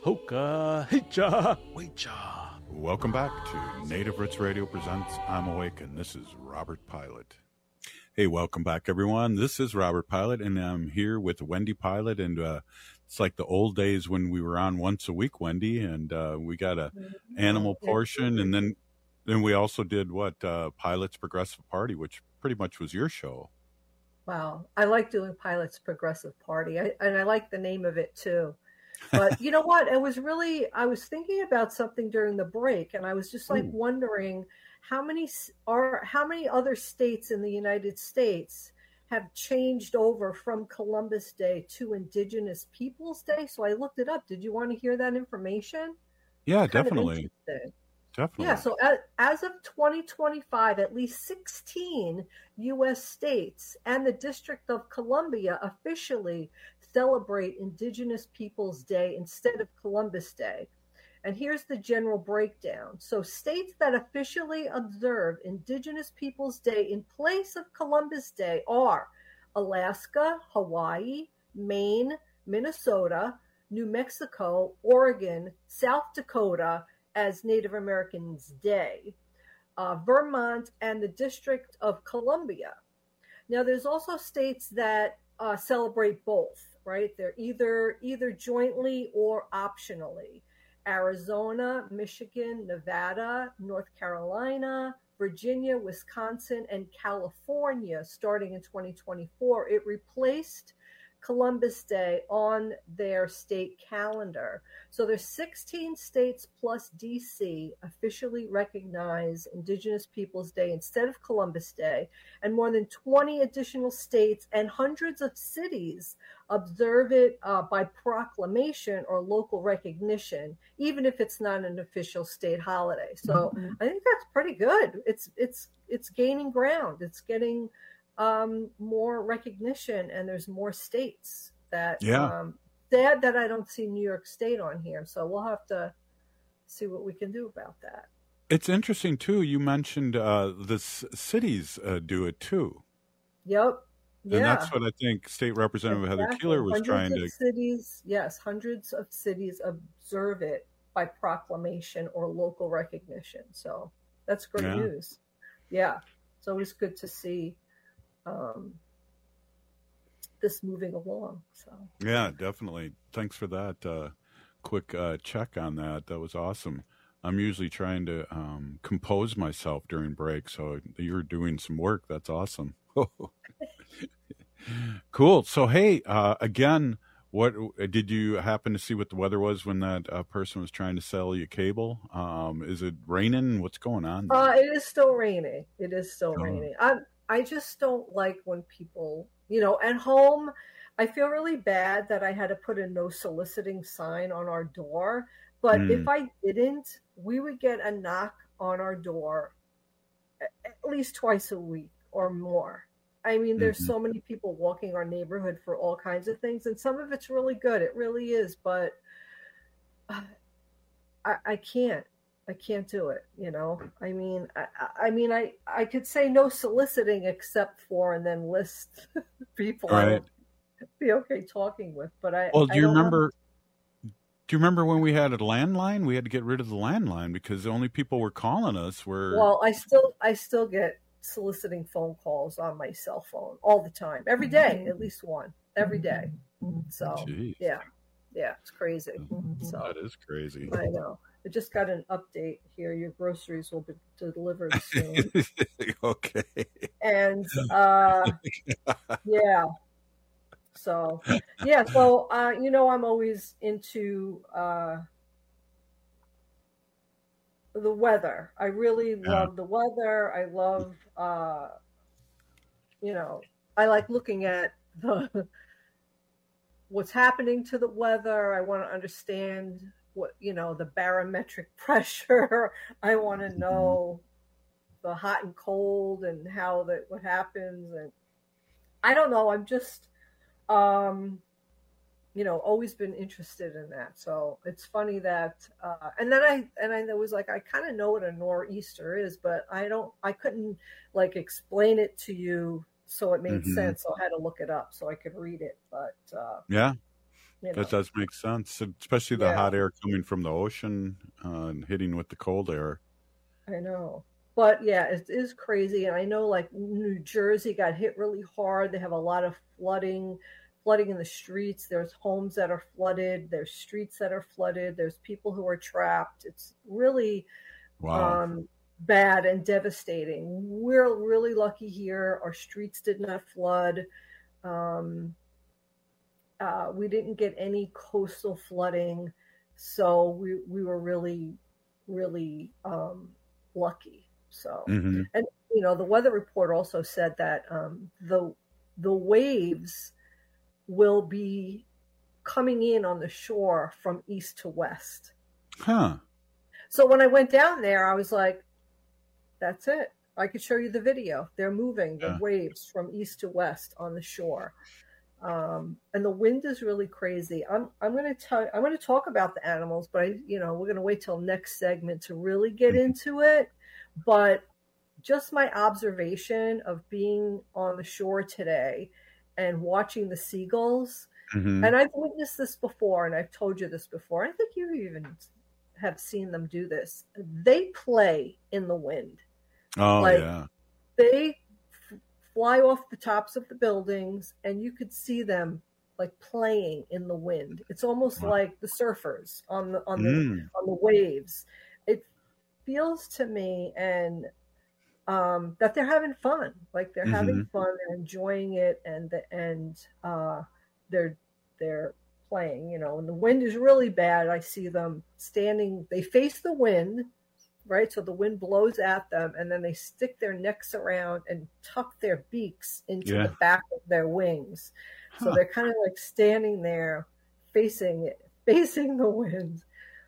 Hoka Hicha Wecha. Welcome back to Native Roots Radio presents I'm Awake, and this is Robert Pilot. Hey, welcome back, everyone. This is Robert Pilot, and I'm here with Wendy Pilot, and uh, it's like the old days when we were on once a week, Wendy, and uh, we got a animal portion, and then then we also did what uh, Pilot's Progressive Party, which pretty much was your show. Wow, I like doing Pilot's Progressive Party, I, and I like the name of it too. But you know what? It was really, I was thinking about something during the break, and I was just like Ooh. wondering how many are how many other states in the United States have changed over from Columbus Day to Indigenous Peoples Day. So I looked it up. Did you want to hear that information? Yeah, definitely. Definitely. Yeah, so as, as of twenty twenty-five, at least sixteen U S states and the District of Columbia officially celebrate Indigenous Peoples Day instead of Columbus Day. And here's the general breakdown. So states that officially observe Indigenous Peoples Day in place of Columbus Day are Alaska, Hawaii, Maine, Minnesota, New Mexico, Oregon, South Dakota as Native Americans Day, uh, Vermont, and the District of Columbia. Now, there's also states that uh, celebrate both, right? They're either either jointly or optionally. Arizona, Michigan, Nevada, North Carolina, Virginia, Wisconsin, and California, starting in twenty twenty-four, it replaced Columbus Day on their state calendar. So there's sixteen states plus D C officially recognize Indigenous Peoples Day instead of Columbus Day, and more than twenty additional states and hundreds of cities observe it uh, by proclamation or local recognition, even if it's not an official state holiday. So mm-hmm. I think that's pretty good. It's it's it's gaining ground. It's getting um, more recognition, and there's more states that. Yeah. Um, sad that I don't see New York State on here, so we'll have to see what we can do about that. It's interesting too. You mentioned uh, the c- cities uh, do it too. Yep. Yeah. And that's what I think State Representative exactly. Heather Keeler was hundreds trying of to. Cities, yes, hundreds of cities observe it by proclamation or local recognition. So that's great yeah. news. Yeah, it's always good to see um, this moving along. So yeah, definitely. Thanks for that uh, quick uh, check on that. That was awesome. I'm usually trying to um, compose myself during break, so you're doing some work. That's awesome. Cool. So, hey, uh, again, what did you happen to see what the weather was when that uh, person was trying to sell you cable? Um, is it raining? What's going on there? Uh, it is still raining. It is still Oh. raining. I I just don't like when people, you know, at home, I feel really bad that I had to put a no soliciting sign on our door. But Mm. if I didn't, we would get a knock on our door a- at least twice a week or more. I mean, there's Mhm. so many people walking our neighborhood for all kinds of things, and some of it's really good. It really is, but uh, I, I can't. I can't do it. You know. I mean, I, I mean, I I could say no soliciting except for, and then list people I Right. would be okay talking with. But I. Well, do I you don't have- remember? Do you remember when we had a landline? We had to get rid of the landline because the only people were calling us were. Well, I still I still get soliciting phone calls on my cell phone all the time, every day, at least one, every day. So Jeez. yeah, yeah, it's crazy. So That is crazy. I know. I just got an update here. Your groceries will be delivered soon, Okay. and uh, yeah. So yeah, so uh, you know, I'm always into uh, the weather. I really Yeah. love the weather. I love, uh, you know, I like looking at the what's happening to the weather. I want to understand what, you know, the barometric pressure. I want to know the hot and cold and how that what happens. And I don't know. I'm just, um, you know, always been interested in that. So it's funny that, uh, and then I, and I was like, I kind of know what a nor'easter is, but I don't, I couldn't like explain it to you so it made Mhm. sense. So I had to look it up so I could read it. But uh, Yeah, you know, that does make sense, especially the Yeah. hot air coming from the ocean uh, and hitting with the cold air. I know. But yeah, it is crazy. And I know like New Jersey got hit really hard. They have a lot of flooding, flooding in the streets. There's homes that are flooded. There's streets that are flooded. There's people who are trapped. It's really Wow. um, bad and devastating. We're really lucky here. Our streets did not flood. Um, uh, we didn't get any coastal flooding. So we, we were really, really um, lucky. So, Mhm. and you know, the weather report also said that um, the the waves will be coming in on the shore from east to west. Huh. So when I went down there, I was like, "That's it. I could show you the video. They're moving the Yeah. waves from east to west on the shore." Um, and the wind is really crazy. I'm I'm going to tell I'm going to talk about the animals, but I you know we're going to wait till next segment to really get into it. But just my observation of being on the shore today and watching the seagulls, Mhm. and I've witnessed this before, and I've told you this before. I think you even have seen them do this. They play in the wind. Oh, Like, yeah. They f- fly off the tops of the buildings, and you could see them like playing in the wind. It's almost like the surfers on the on the Mm. on the waves. It feels to me and um, that they're having fun. Like they're having Mhm. fun, they're enjoying it, and the, and uh, they're they're playing. You know, and the wind is really bad. I see them standing. They face the wind, right? So the wind blows at them, and then they stick their necks around and tuck their beaks into Yeah. the back of their wings. So Huh. they're kind of like standing there, facing it, facing the wind.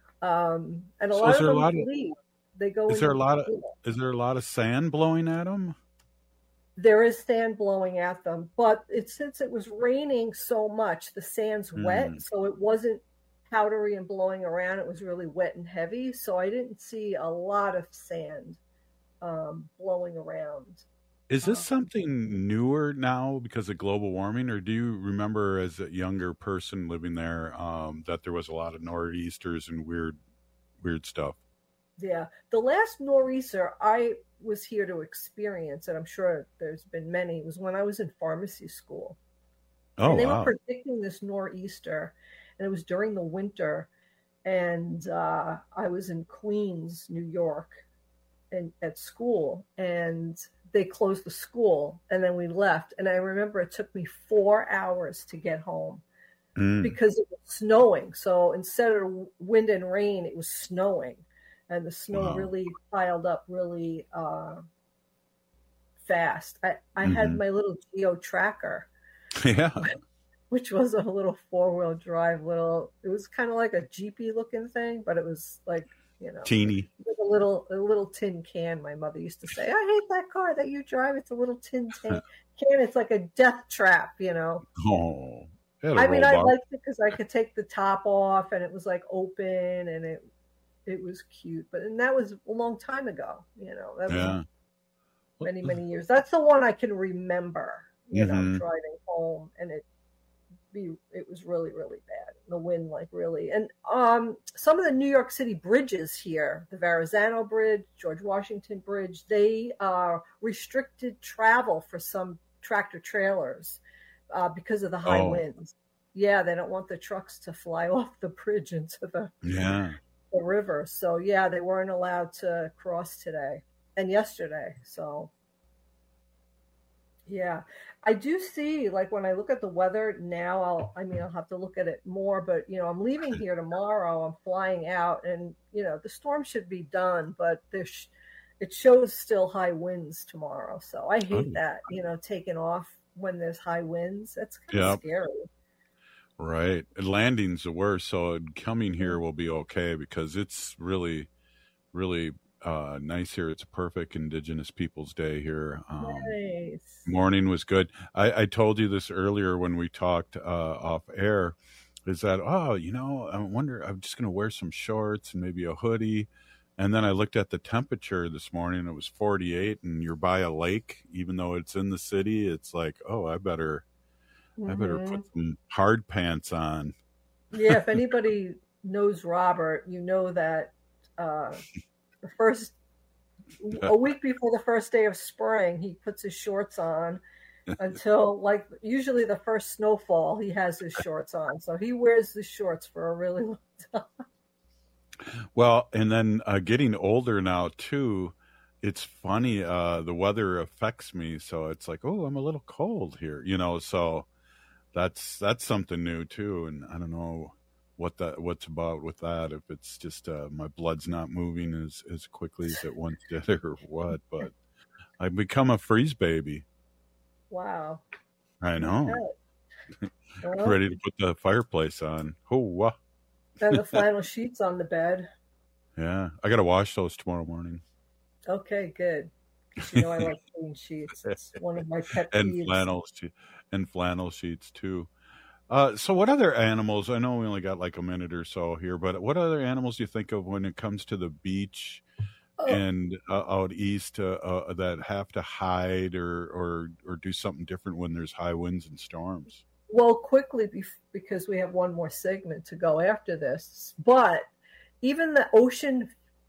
Um, and a So lot is of there a them lot of leave. They go. is there a in- lot of is there a lot of sand blowing at them? There is sand blowing at them, but it since it was raining so much, the sand's wet, Mm. so it wasn't powdery and blowing around. It was really wet and heavy, so I didn't see a lot of sand um, blowing around. Is this something newer now because of global warming, or do you remember as a younger person living there um, that there was a lot of nor'easters and weird, weird stuff? Yeah, the last nor'easter I was here to experience, and I'm sure there's been many, was when I was in pharmacy school. Oh, and they wow. were predicting this nor'easter, and it was during the winter. And uh, I was in Queens, New York, and at school, and they closed the school, and then we left. And I remember it took me four hours to get home Mm. because it was snowing. So instead of wind and rain, it was snowing, and the snow Wow. really piled up really uh, fast. I, I had Mhm. my little Geo tracker, Yeah. which was a little four-wheel drive little, it was kind of like a Jeepy looking thing, but it was like, you know, Teeny. like a little a little tin can. My mother used to say, I hate that car that you drive. It's a little tin tin can. It's like a death trap, you know. Oh. It had a I mean, I robot. liked it because I could take the top off and it was like open and it it was cute. But and that was a long time ago, you know. That was Yeah. many, many years. That's the one I can remember, you know, Mhm. driving home, and it be it was really, really bad. The wind, like really, and um, some of the New York City bridges here, the Verrazano Bridge, George Washington Bridge, they uh, restricted travel for some tractor trailers uh, because of the high Oh. winds. Yeah, they don't want the trucks to fly off the bridge into the Yeah. the river. So yeah, they weren't allowed to cross today and yesterday. So yeah, I do see, like when I look at the weather now, I'll, I mean, I'll have to look at it more, but you know, I'm leaving here tomorrow. I'm flying out, and you know, the storm should be done, but there's, it shows still high winds tomorrow. So I hate Oh. that, you know, taking off when there's high winds. That's kind of Yep. scary. Right. And landing's the worst, so coming here will be okay because it's really, really uh, nice here. It's a perfect Indigenous Peoples Day here. Um, Nice. morning was good. I, I told you this earlier when we talked uh, off air, is that, oh, you know, I wonder, I'm just going to wear some shorts and maybe a hoodie. And then I looked at the temperature this morning. It was forty-eight, and you're by a lake. Even though it's in the city, it's like, oh, I better, mm-hmm. I better put some hard pants on. Yeah, if anybody knows Robert, you know that uh, the first a week before the first day of spring, he puts his shorts on until like usually the first snowfall. He has his shorts on, so he wears the shorts for a really long time. Well, and then uh, getting older now too, it's funny. Uh, the weather affects me, so it's like, oh, I'm a little cold here, you know. So that's that's something new too, and I don't know what that what's about with that. If it's just uh, my blood's not moving as as quickly as it once did, or what. But I've become a freeze baby. Wow! I know. Well, ready to put the fireplace on. Oh, wow. And the flannel sheets on the bed. Yeah, I got to wash those tomorrow morning. Okay, good. You know I like clean sheets. It's one of my pet peeves. And flannel, and flannel sheets too. Uh, so, what other animals? I know we only got like a minute or so here, but what other animals do you think of when it comes to the beach oh. and uh, out east uh, uh, that have to hide or, or or do something different when there's high winds and storms? Well, quickly, because we have one more segment to go after this, but even the ocean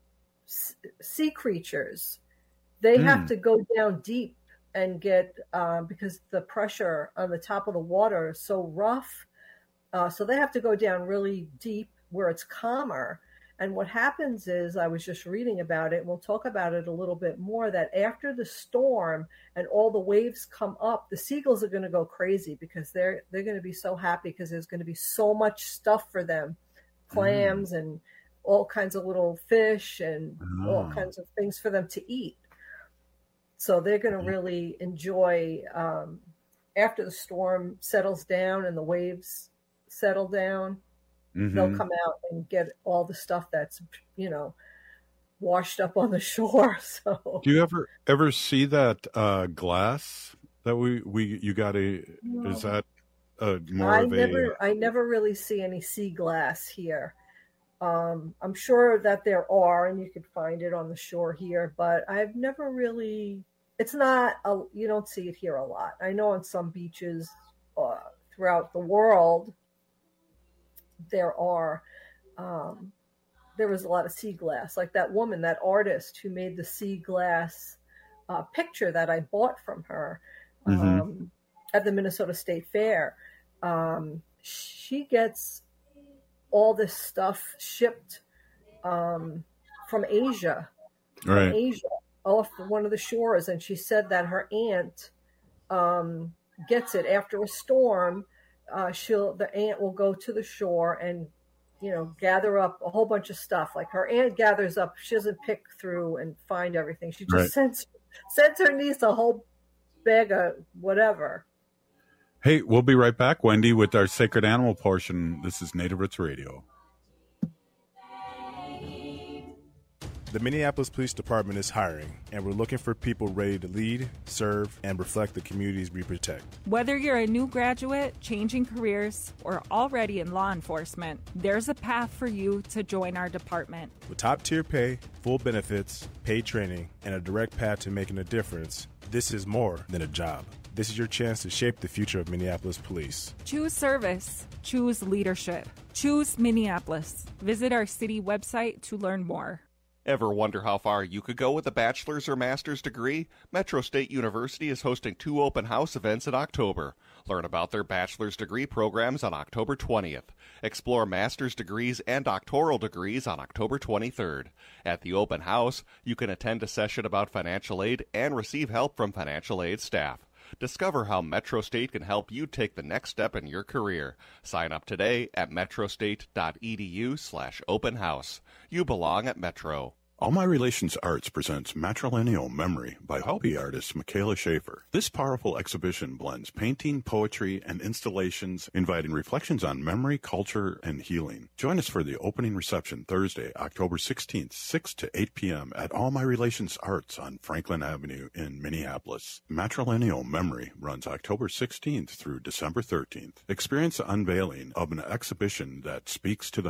sea creatures, they mm. have to go down deep and get, um, because the pressure on the top of the water is so rough. Uh, so they have to go down really deep where it's calmer. And what happens is, I was just reading about it, and we'll talk about it a little bit more, that after the storm and all the waves come up, the seagulls are going to go crazy because they're they're going to be so happy because there's going to be so much stuff for them, clams mm. and all kinds of little fish and oh. all kinds of things for them to eat. So they're going to really enjoy, um, after the storm settles down and the waves settle down, mm-hmm. they'll come out and get all the stuff that's, you know, washed up on the shore. So do you ever ever see that uh, glass that we, we you got a no. is that uh, more I of never, a? I never really see any sea glass here. Um, I'm sure that there are, and you could find it on the shore here, but I've never really, it's not, a, you don't see it here a lot. I know on some beaches uh, throughout the world, there are, um, there was a lot of sea glass, like that woman, that artist who made the sea glass uh, picture that I bought from her um, mm-hmm. at the Minnesota State Fair. Um, she gets all this stuff shipped um, from Asia, right. from Asia, off one of the shores. And she said that her aunt um, gets it after a storm. Uh, she'll, the aunt will go to the shore and, you know, gather up a whole bunch of stuff. Like her aunt gathers up, she doesn't pick through and find everything. She just right. sends, sends her niece a whole bag of whatever. Hey, we'll be right back, Wendy, with our sacred animal portion. This is Native Roots Radio. The Minneapolis Police Department is hiring, and we're looking for people ready to lead, serve, and reflect the communities we protect. Whether you're a new graduate, changing careers, or already in law enforcement, there's a path for you to join our department. With top-tier pay, full benefits, paid training, and a direct path to making a difference, this is more than a job. This is your chance to shape the future of Minneapolis Police. Choose service. Choose leadership. Choose Minneapolis. Visit our city website to learn more. Ever wonder how far you could go with a bachelor's or master's degree? Metro State University is hosting two open house events in October. Learn about their bachelor's degree programs on October twentieth. Explore master's degrees and doctoral degrees on October twenty-third. At the open house, you can attend a session about financial aid and receive help from financial aid staff. Discover how Metro State can help you take the next step in your career. Sign up today at metrostate.edu slash open house. You belong at Metro. All My Relations Arts presents Matrilineal Memory by Hopi artist Michaela Schaefer. This powerful exhibition blends painting, poetry, and installations, inviting reflections on memory, culture, and healing. Join us for the opening reception Thursday, October sixteenth, six to eight p.m. at All My Relations Arts on Franklin Avenue in Minneapolis. Matrilineal Memory runs October sixteenth through December thirteenth. Experience the unveiling of an exhibition that speaks to the heart.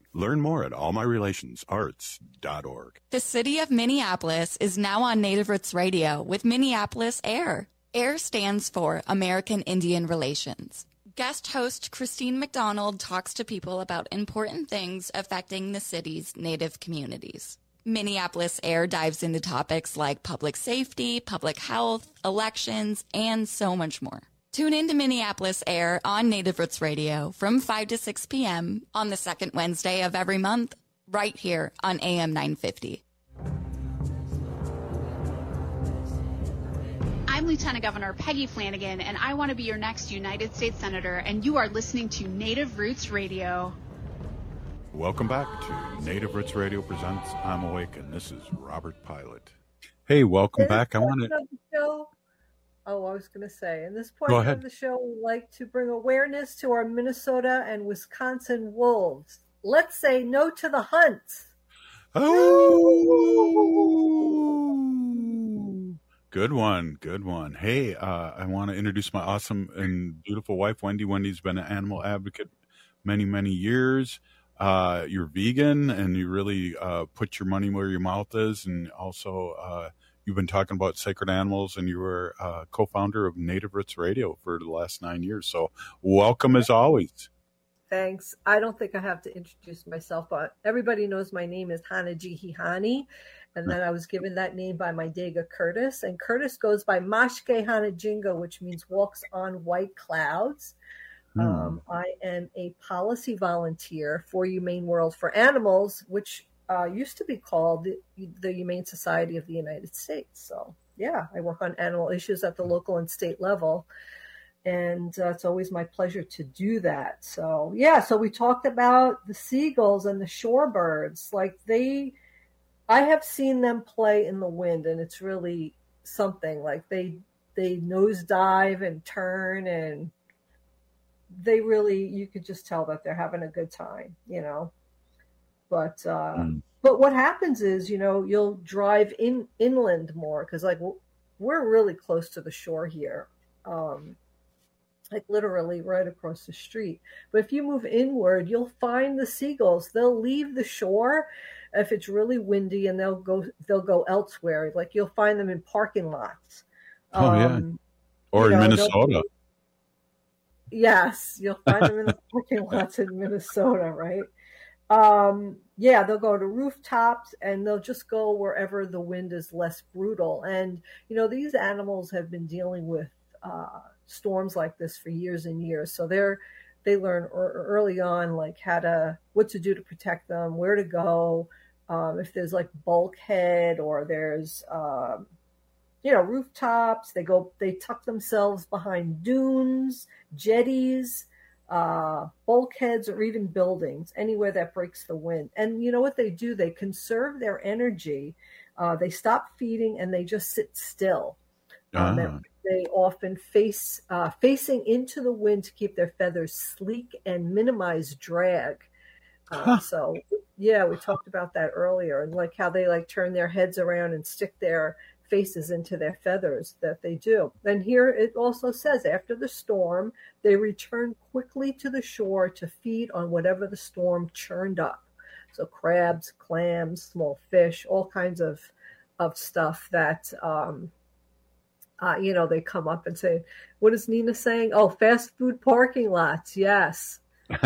Learn more at all my relations arts dot org. The city of Minneapolis is now on Native Roots Radio with Minneapolis AIR. AIR stands for American Indian Relations. Guest host Christine McDonald talks to people about important things affecting the city's Native communities. Minneapolis AIR dives into topics like public safety, public health, elections, and so much more. Tune in to Minneapolis AIR on Native Roots Radio from five to six p.m. on the second Wednesday of every month, right here on A M nine fifty. I'm Lieutenant Governor Peggy Flanagan, and I want to be your next United States Senator, and you are listening to Native Roots Radio. Welcome back to Native Roots Radio presents I'm Awake, and this is Robert Pilot. Hey, welcome back. I want to... Oh, I was going to say, in this point Go of ahead. the show, we'd like to bring awareness to our Minnesota and Wisconsin wolves. Let's say no to the hunt. Oh, good one, good one. Hey, uh, I want to introduce my awesome and beautiful wife, Wendy. Wendy's been an animal advocate many, many years. Uh, you're vegan, and you really uh, put your money where your mouth is, and also uh, you've been talking about sacred animals, and you were uh, co-founder of Native Roots Radio for the last nine years. So welcome as always. Thanks. I don't think I have to introduce myself, but everybody knows my name is Hanajihihani, and then I was given that name by my Dega Curtis, and Curtis goes by Mashke Hanajinga, which means walks on white clouds. Hmm. Um, I am a policy volunteer for Humane World for Animals, which uh, used to be called the, the Humane Society of the United States. So, yeah, I work on animal issues at the local and state level, and uh, it's always my pleasure to do that. So, yeah, so we talked about the seagulls and the shorebirds. Like, they, I have seen them play in the wind, and it's really something. Like, they they nosedive and turn, and they really, you could just tell that they're having a good time, you know. But uh, mm. but what happens is, you know, you'll drive in inland more because, like, we're really close to the shore here, um, like literally right across the street. But if you move inward, you'll find the seagulls. They'll leave the shore if it's really windy, and they'll go they'll go elsewhere. Like, you'll find them in parking lots. Oh um, yeah, or in know, Minnesota. Yes, you'll find them in the parking lots in Minnesota, right? Um, yeah, they'll go to rooftops, and they'll just go wherever the wind is less brutal. And, you know, these animals have been dealing with uh, storms like this for years and years. So they're, they learn er- early on, like, how to, what to do to protect them, where to go, um, if there's, like, bulkhead or there's, um, you know, rooftops. They go, they tuck themselves behind dunes, jetties, uh, bulkheads, or even buildings, anywhere that breaks the wind. And you know what they do? They conserve their energy. Uh, they stop feeding, and they just sit still. Um, Ah. They often face uh, facing into the wind to keep their feathers sleek and minimize drag. Uh, Huh. So, yeah, we talked about that earlier, and like how they like turn their heads around and stick their faces into their feathers that they do. And here it also says, after the storm, they return quickly to the shore to feed on whatever the storm churned up. So crabs, clams, small fish, all kinds of of stuff that, um, uh, you know, they come up and say, what is Nina saying? Oh, fast food parking lots. Yes.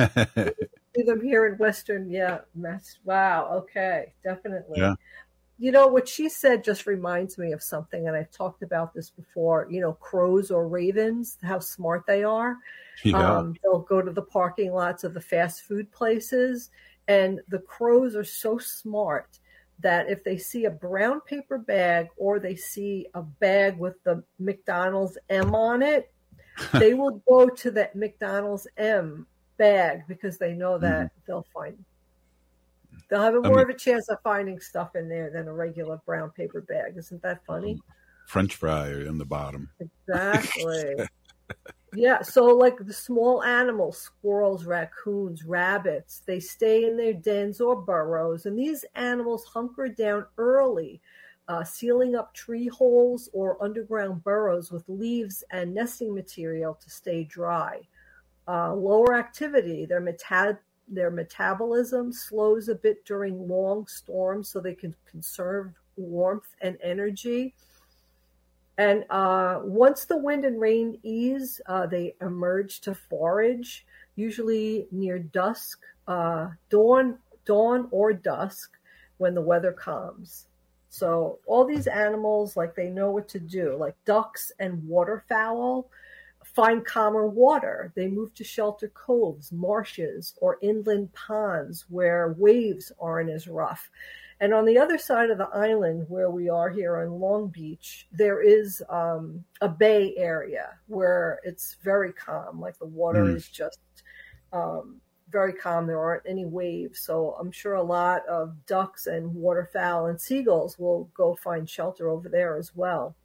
See them here in Western. Yeah. Mass. Wow. Okay. Definitely. Yeah. You know, what she said just reminds me of something, and I've talked about this before, you know, crows or ravens, how smart they are. Yeah. Um, they'll go to the parking lots of the fast food places, and the crows are so smart that if they see a brown paper bag or they see a bag with the McDonald's M on it, they will go to that McDonald's M bag because they know that mm-hmm. they'll find They'll have a more I mean, of a chance of finding stuff in there than a regular brown paper bag. Isn't that funny? French fry in the bottom. Exactly. Yeah. So like the small animals, squirrels, raccoons, rabbits, they stay in their dens or burrows. And these animals hunker down early, uh, sealing up tree holes or underground burrows with leaves and nesting material to stay dry. Uh, lower activity, their meta- their metabolism slows a bit during long storms so they can conserve warmth and energy. And uh, once the wind and rain ease, uh, they emerge to forage, usually near dusk, uh, dawn, dawn or dusk, when the weather calms. So all these animals, like they know what to do, like ducks and waterfowl, find calmer water. They move to shelter coves, marshes, or inland ponds where waves aren't as rough. And on the other side of the island, where we are here in Long Beach, there is um, a bay area where it's very calm. Like the water mm. is just um, very calm. There aren't any waves. So I'm sure a lot of ducks and waterfowl and seagulls will go find shelter over there as well.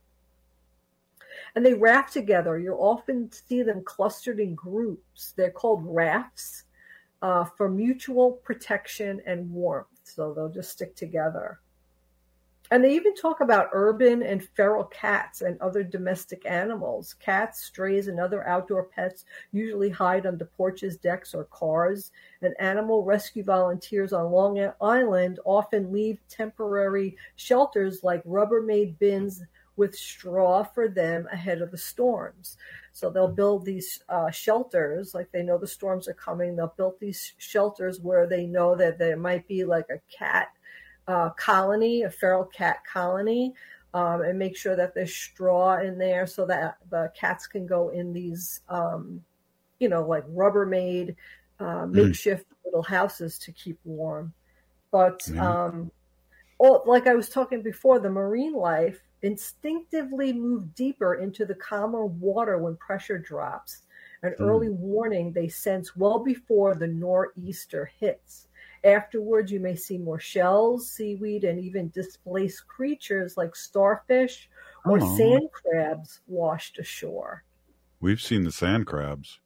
And they raft together. You'll often see them clustered in groups. They're called rafts uh, for mutual protection and warmth. So they'll just stick together. And they even talk about urban and feral cats and other domestic animals. Cats, strays, and other outdoor pets usually hide under porches, decks, or cars. And animal rescue volunteers on Long Island often leave temporary shelters like Rubbermaid bins with straw for them ahead of the storms. So they'll build these uh, shelters, like they know the storms are coming. They'll build these shelters where they know that there might be like a cat uh, colony, a feral cat colony, um, and make sure that there's straw in there so that the cats can go in these, um, you know, like Rubbermaid uh, makeshift mm. little houses to keep warm. But mm. um, all, like I was talking before, the marine life instinctively move deeper into the calmer water when pressure drops. An mm. early warning they sense well before the nor'easter hits. Afterwards, you may see more shells, seaweed, and even displaced creatures like starfish or oh. sand crabs washed ashore. We've seen the sand crabs.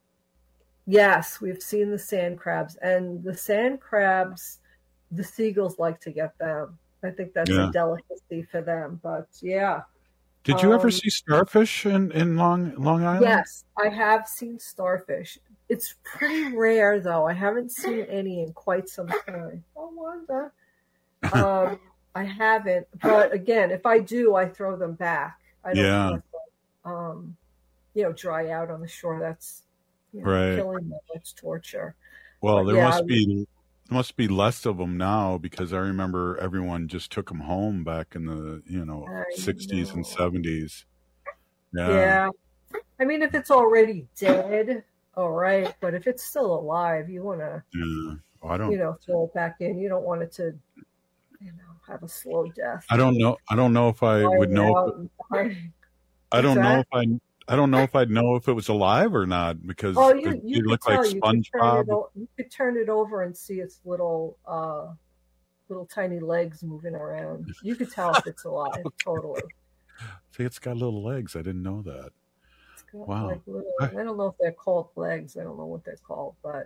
Yes, we've seen the sand crabs. And the sand crabs, the seagulls like to get them. I think that's yeah. a delicacy for them, but yeah. Did you um, ever see starfish in, in Long Long Island? Yes, I have seen starfish. It's pretty rare, though. I haven't seen any in quite some time. Oh, Wanda. Um, I haven't, but again, if I do, I throw them back. I don't yeah. let them, um, you know, dry out on the shore. That's you know, right. killing them. That's torture. Well, but there yeah, must I, be. Must be less of them now because I remember everyone just took them home back in the you know sixties and seventies. Yeah. Yeah. I mean, if it's already dead, all right. But if it's still alive, you want to, yeah. well, I don't, you know, throw it back in. You don't want it to, you know, have a slow death. I don't know. I don't know if I would know. If, I don't know if I. I don't know if I'd know if it was alive or not because oh, you, it, you it looked tell. like you SpongeBob. Could o- you could turn it over and see its little, uh, little tiny legs moving around. You could tell if it's alive. Okay. Totally. See, it's got little legs. I didn't know that. It's got wow. Like little, I don't know if they're called legs. I don't know what they're called, but.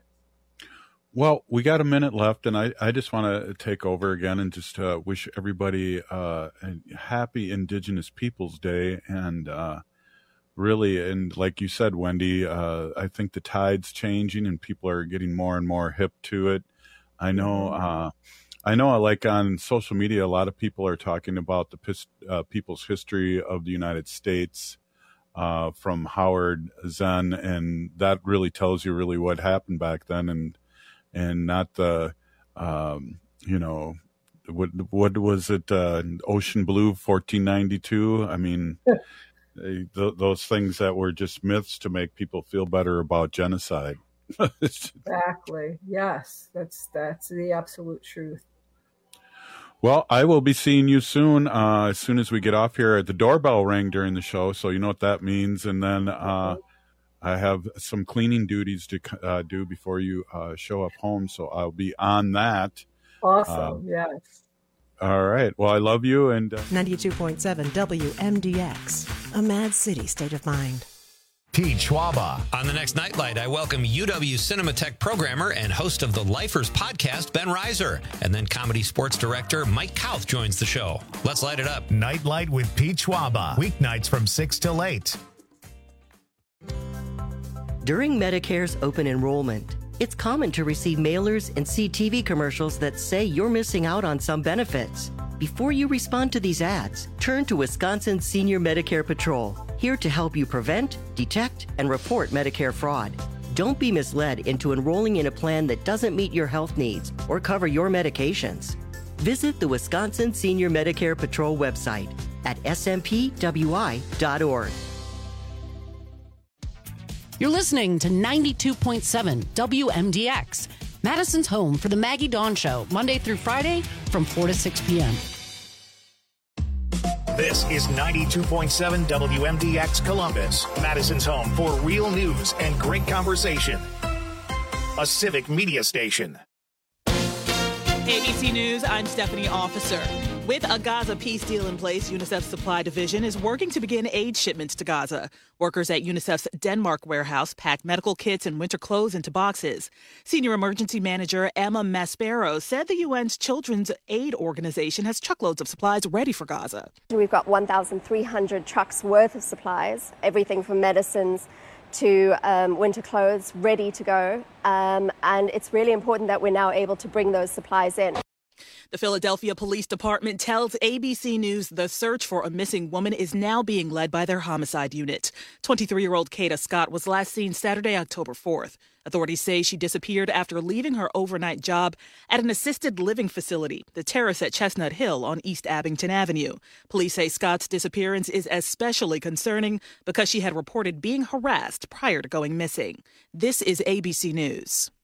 Well, we got a minute left, and I, I just want to take over again and just uh, wish everybody uh, a happy Indigenous Peoples Day. And uh, really, and like you said, Wendy, uh, I think the tide's changing and people are getting more and more hip to it. I know, uh, I know, like on social media, a lot of people are talking about the uh, people's history of the United States uh, from Howard Zinn, and that really tells you really what happened back then, and and not the, um, you know, what what was it, uh, Ocean Blue, fourteen ninety-two? I mean, th- those things that were just myths to make people feel better about genocide. Exactly. Yes, that's that's the absolute truth. Well, I will be seeing you soon. Uh, as soon as we get off here, the doorbell rang during the show, so you know what that means. And then uh, I have some cleaning duties to uh, do before you uh, show up home, so I'll be on that. Awesome. Uh, yes. All right. Well, I love you. And uh... ninety-two point seven W M D X, a Mad City state of mind. Pete Schwaba. On the next Nightlight, I welcome U W Cinematheque programmer and host of the Lifers podcast, Ben Reiser. And then comedy sports director Mike Kauth joins the show. Let's light it up. Nightlight with Pete Schwaba. Weeknights from six till eight. During Medicare's open enrollment, It's common to receive mailers and see T V commercials that say you're missing out on some benefits. Before you respond to these ads, turn to Wisconsin Senior Medicare Patrol, here to help you prevent, detect, and report Medicare fraud. Don't be misled into enrolling in a plan that doesn't meet your health needs or cover your medications. Visit the Wisconsin Senior Medicare Patrol website at s m p w i dot org. You're listening to ninety-two point seven W M D X, Madison's home for the Maggie Dawn Show, Monday through Friday from four to six p.m. This is ninety-two point seven W M D X Columbus, Madison's home for real news and great conversation. A civic media station. A B C News, I'm Stephanie Officer. With a Gaza peace deal in place, UNICEF's supply division is working to begin aid shipments to Gaza. Workers at UNICEF's Denmark warehouse packed medical kits and winter clothes into boxes. Senior Emergency Manager Emma Maspero said the U N's Children's Aid Organization has truckloads of supplies ready for Gaza. We've got one thousand three hundred trucks worth of supplies, everything from medicines to um, winter clothes ready to go. Um, and it's really important that we're now able to bring those supplies in. The Philadelphia Police Department tells A B C News the search for a missing woman is now being led by their homicide unit. twenty-three-year-old Kata Scott was last seen Saturday, October fourth. Authorities say she disappeared after leaving her overnight job at an assisted living facility, the Terrace at Chestnut Hill on East Abington Avenue. Police say Scott's disappearance is especially concerning because she had reported being harassed prior to going missing. This is A B C News.